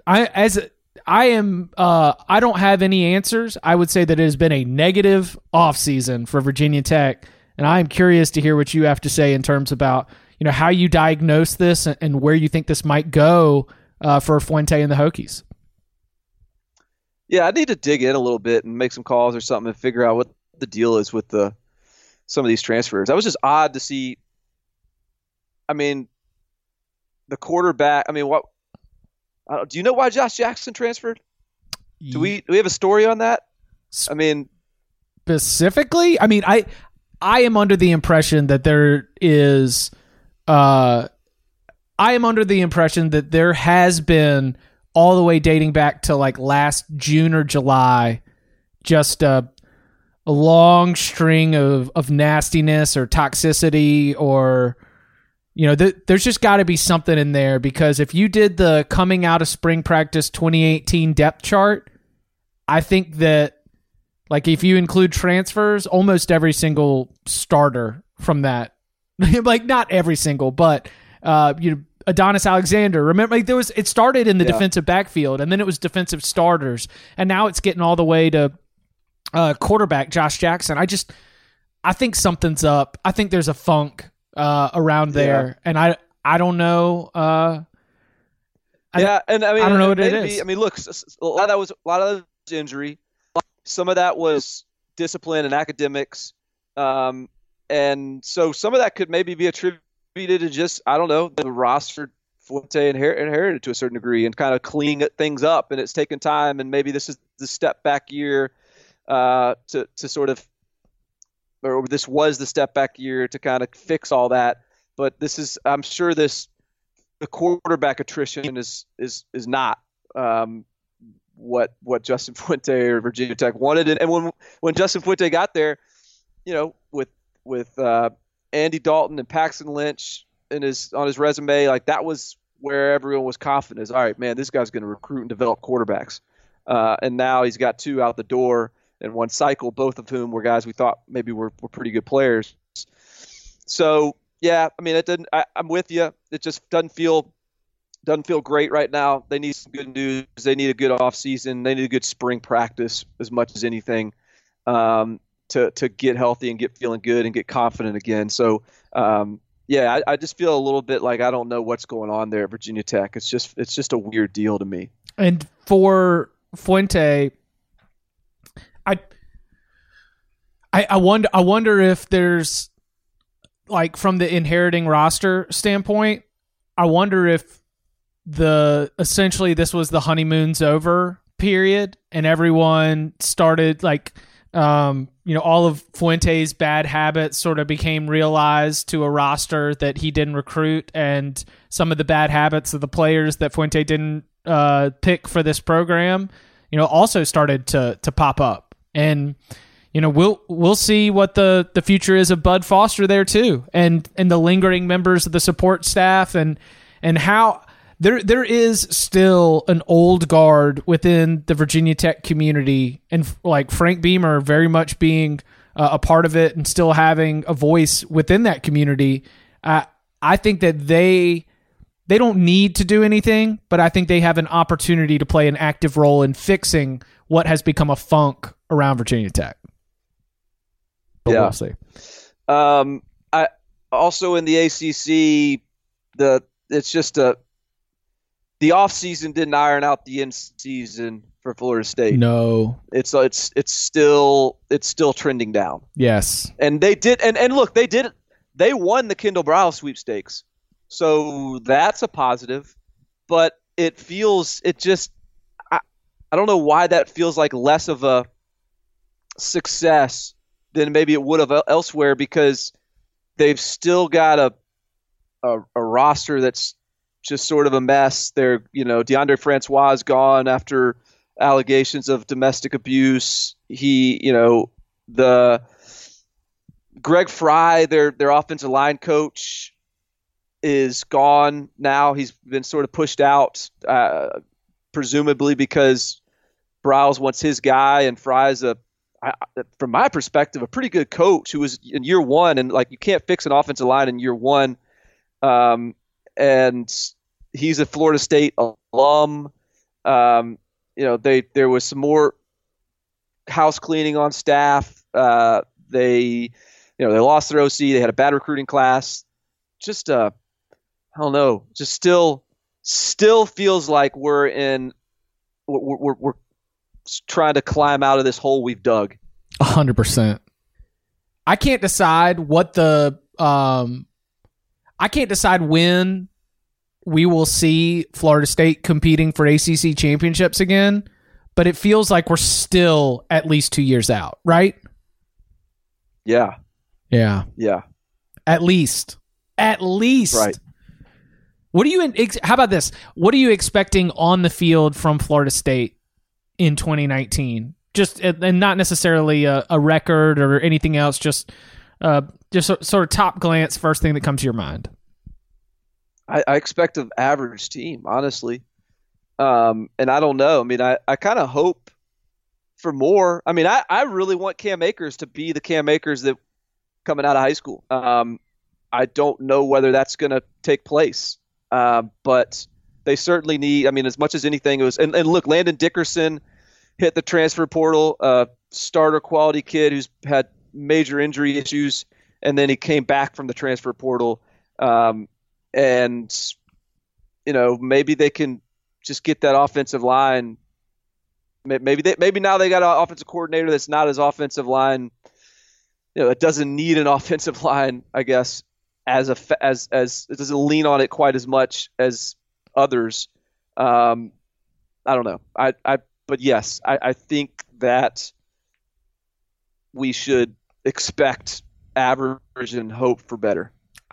don't have any answers. I would say that it has been a negative offseason for Virginia Tech, and I am curious to hear what you have to say in terms about how you diagnose this and where you think this might go for Fuente and the Hokies. Yeah, I need to dig in a little bit and make some calls or something and figure out what the deal is with some of these transfers. That was just odd to see. I mean, the quarterback. I mean, what? Do you know why Josh Jackson transferred? Do we have a story on that? I mean, specifically, I mean, I am under the impression that there is. I am under the impression that there has been, all the way dating back to like last June or July, just a long string of nastiness or toxicity, or there's just got to be something in there, because if you did the coming out of spring practice 2018 depth chart, I think that, like, if you include transfers, almost every single starter from that, like not every single, but Adonis Alexander, remember, like, it started in the defensive backfield, and then it was defensive starters, and now it's getting all the way to quarterback Josh Jackson. I think something's up. I think there's a funk around there, and I don't know. And I mean, I don't know what it is. I mean, look, a lot of that was injury. Some of that was discipline and academics, and so some of that could maybe be attributed to just, I don't know, the roster Fuente inherited to a certain degree, and kind of cleaning things up, and it's taken time, and maybe this is the step back year to sort of, or this was the step back year to kind of fix all that. But this is, I'm sure the quarterback attrition is not what Justin Fuente or Virginia Tech wanted. And when Justin Fuente got there, with Andy Dalton and Paxton Lynch on his resume, like, that was where everyone was confident, is, all right, man, this guy's going to recruit and develop quarterbacks. And now he's got two out the door in one cycle, both of whom were guys we thought maybe were pretty good players. So, yeah, I mean, I'm with you. It just doesn't feel great right now. They need some good news. They need a good offseason. They need a good spring practice as much as anything, to get healthy and get feeling good and get confident again. So, I just feel a little bit like I don't know what's going on there at Virginia Tech. It's just a weird deal to me. And for Fuente, I wonder if there's, like, from the inheriting roster standpoint, I wonder if essentially this was the honeymoon's over period, and everyone started, like, all of Fuente's bad habits sort of became realized to a roster that he didn't recruit, and some of the bad habits of the players that Fuente didn't pick for this program, also started to pop up. And we'll see what the future is of Bud Foster there too, and the lingering members of the support staff, and how there is still an old guard within the Virginia Tech community, and like Frank Beamer very much being a part of it and still having a voice within that community. I think that they don't need to do anything, but I think they have an opportunity to play an active role in fixing what has become a funk around Virginia Tech. But we'll see. I also, in the ACC, it's just the offseason didn't iron out the end season for Florida State. No, it's still trending down. Yes, and they did, and look, they won the Kendall Brow sweepstakes, so that's a positive. But I don't know why that feels like less of a success than maybe it would have elsewhere, because they've still got a roster that's just sort of a mess. They're, DeAndre Francois is gone after allegations of domestic abuse. The Greg Fry, their offensive line coach, is gone now. He's been sort of pushed out, presumably because Browse wants his guy, and Fry's from my perspective, a pretty good coach who was in year one, and like, you can't fix an offensive line in year one. And he's a Florida State alum. There was some more house cleaning on staff. They lost their OC. They had a bad recruiting class. just I don't know, just still feels like we're trying to climb out of this hole we've dug. 100%. I can't decide I can't decide when we will see Florida State competing for ACC championships again, but it feels like we're still at least 2 years out, right? Yeah. Yeah. Yeah. At least. Right. How about this? What are you expecting on the field from Florida State in 2019? And not necessarily a record or anything else, just sort of top glance, first thing that comes to your mind. I expect an average team, honestly. And I don't know. I mean, I kind of hope for more. I mean, I really want Cam Akers to be the Cam Akers that coming out of high school. I don't know whether that's going to take place. But they certainly need, I mean, as much as anything, it was, and look, Landon Dickerson hit the transfer portal, starter quality kid who's had major injury issues, and then he came back from the transfer portal. And, you know, maybe they can just get that offensive line. Maybe now they got an offensive coordinator that's not as offensive line. You know, it doesn't need an offensive line, I guess, as it doesn't lean on it quite as much as others. I don't know. But yes, I think that we should expect average and hope for better.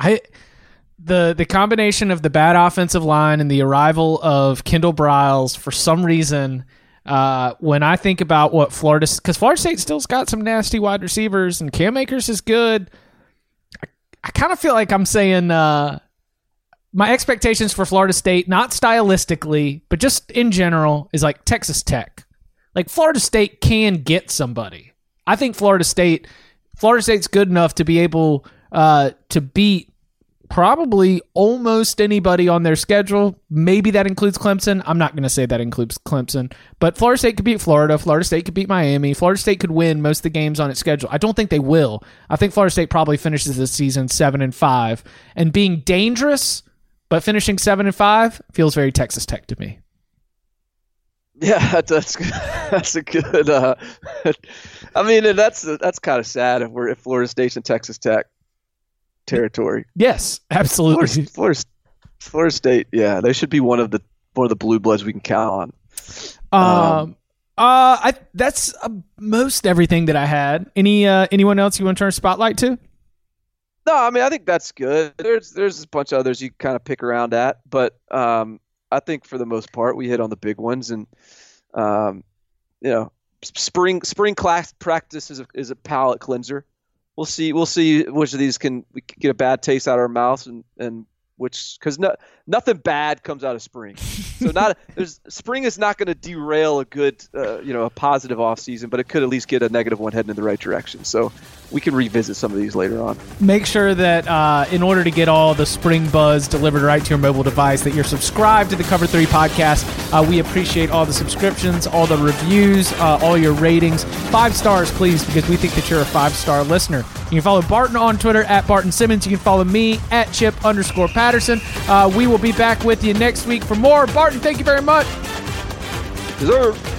The combination of the bad offensive line and the arrival of Kendall Briles, for some reason, when I think about what because Florida State still's got some nasty wide receivers and Cam Akers is good, I kind of feel like I'm saying my expectations for Florida State, not stylistically, but just in general, is like Texas Tech. Like Florida State can get somebody. I think Florida State's good enough to be able to beat probably almost anybody on their schedule. Maybe that includes Clemson. I'm not going to say that includes Clemson, but Florida State could beat Florida. Florida State could beat Miami. Florida State could win most of the games on its schedule. I don't think they will. I think Florida State probably finishes this season 7-5, and being dangerous but finishing 7-5 feels very Texas Tech to me. Yeah, that's a good. I mean, and that's kind of sad if Florida State's in Texas Tech territory. Yes, absolutely. Florida State, yeah, they should be one of the blue bloods we can count on. That's most everything that I had. Anyone else you want to turn a spotlight to? No, I mean, I think that's good. There's a bunch of others you kind of pick around at, but I think for the most part we hit on the big ones, and you know, spring class practice is a palate cleanser. We'll see which of these we can get a bad taste out of our mouths, and which, because nothing bad comes out of spring. So spring is not going to derail a good a positive off season, but it could at least get a negative one heading in the right direction. So we can revisit some of these later on. Make sure that in order to get all the spring buzz delivered right to your mobile device, that you're subscribed to the Cover 3 podcast. We appreciate all the subscriptions, all the reviews, all your ratings. 5 stars, please, because we think that you're a 5-star listener. You can follow Barton on Twitter at Barton Simmons. You can follow me at Chip_Patterson. We will be back with you next week for more. Barton, thank you very much. Deserve.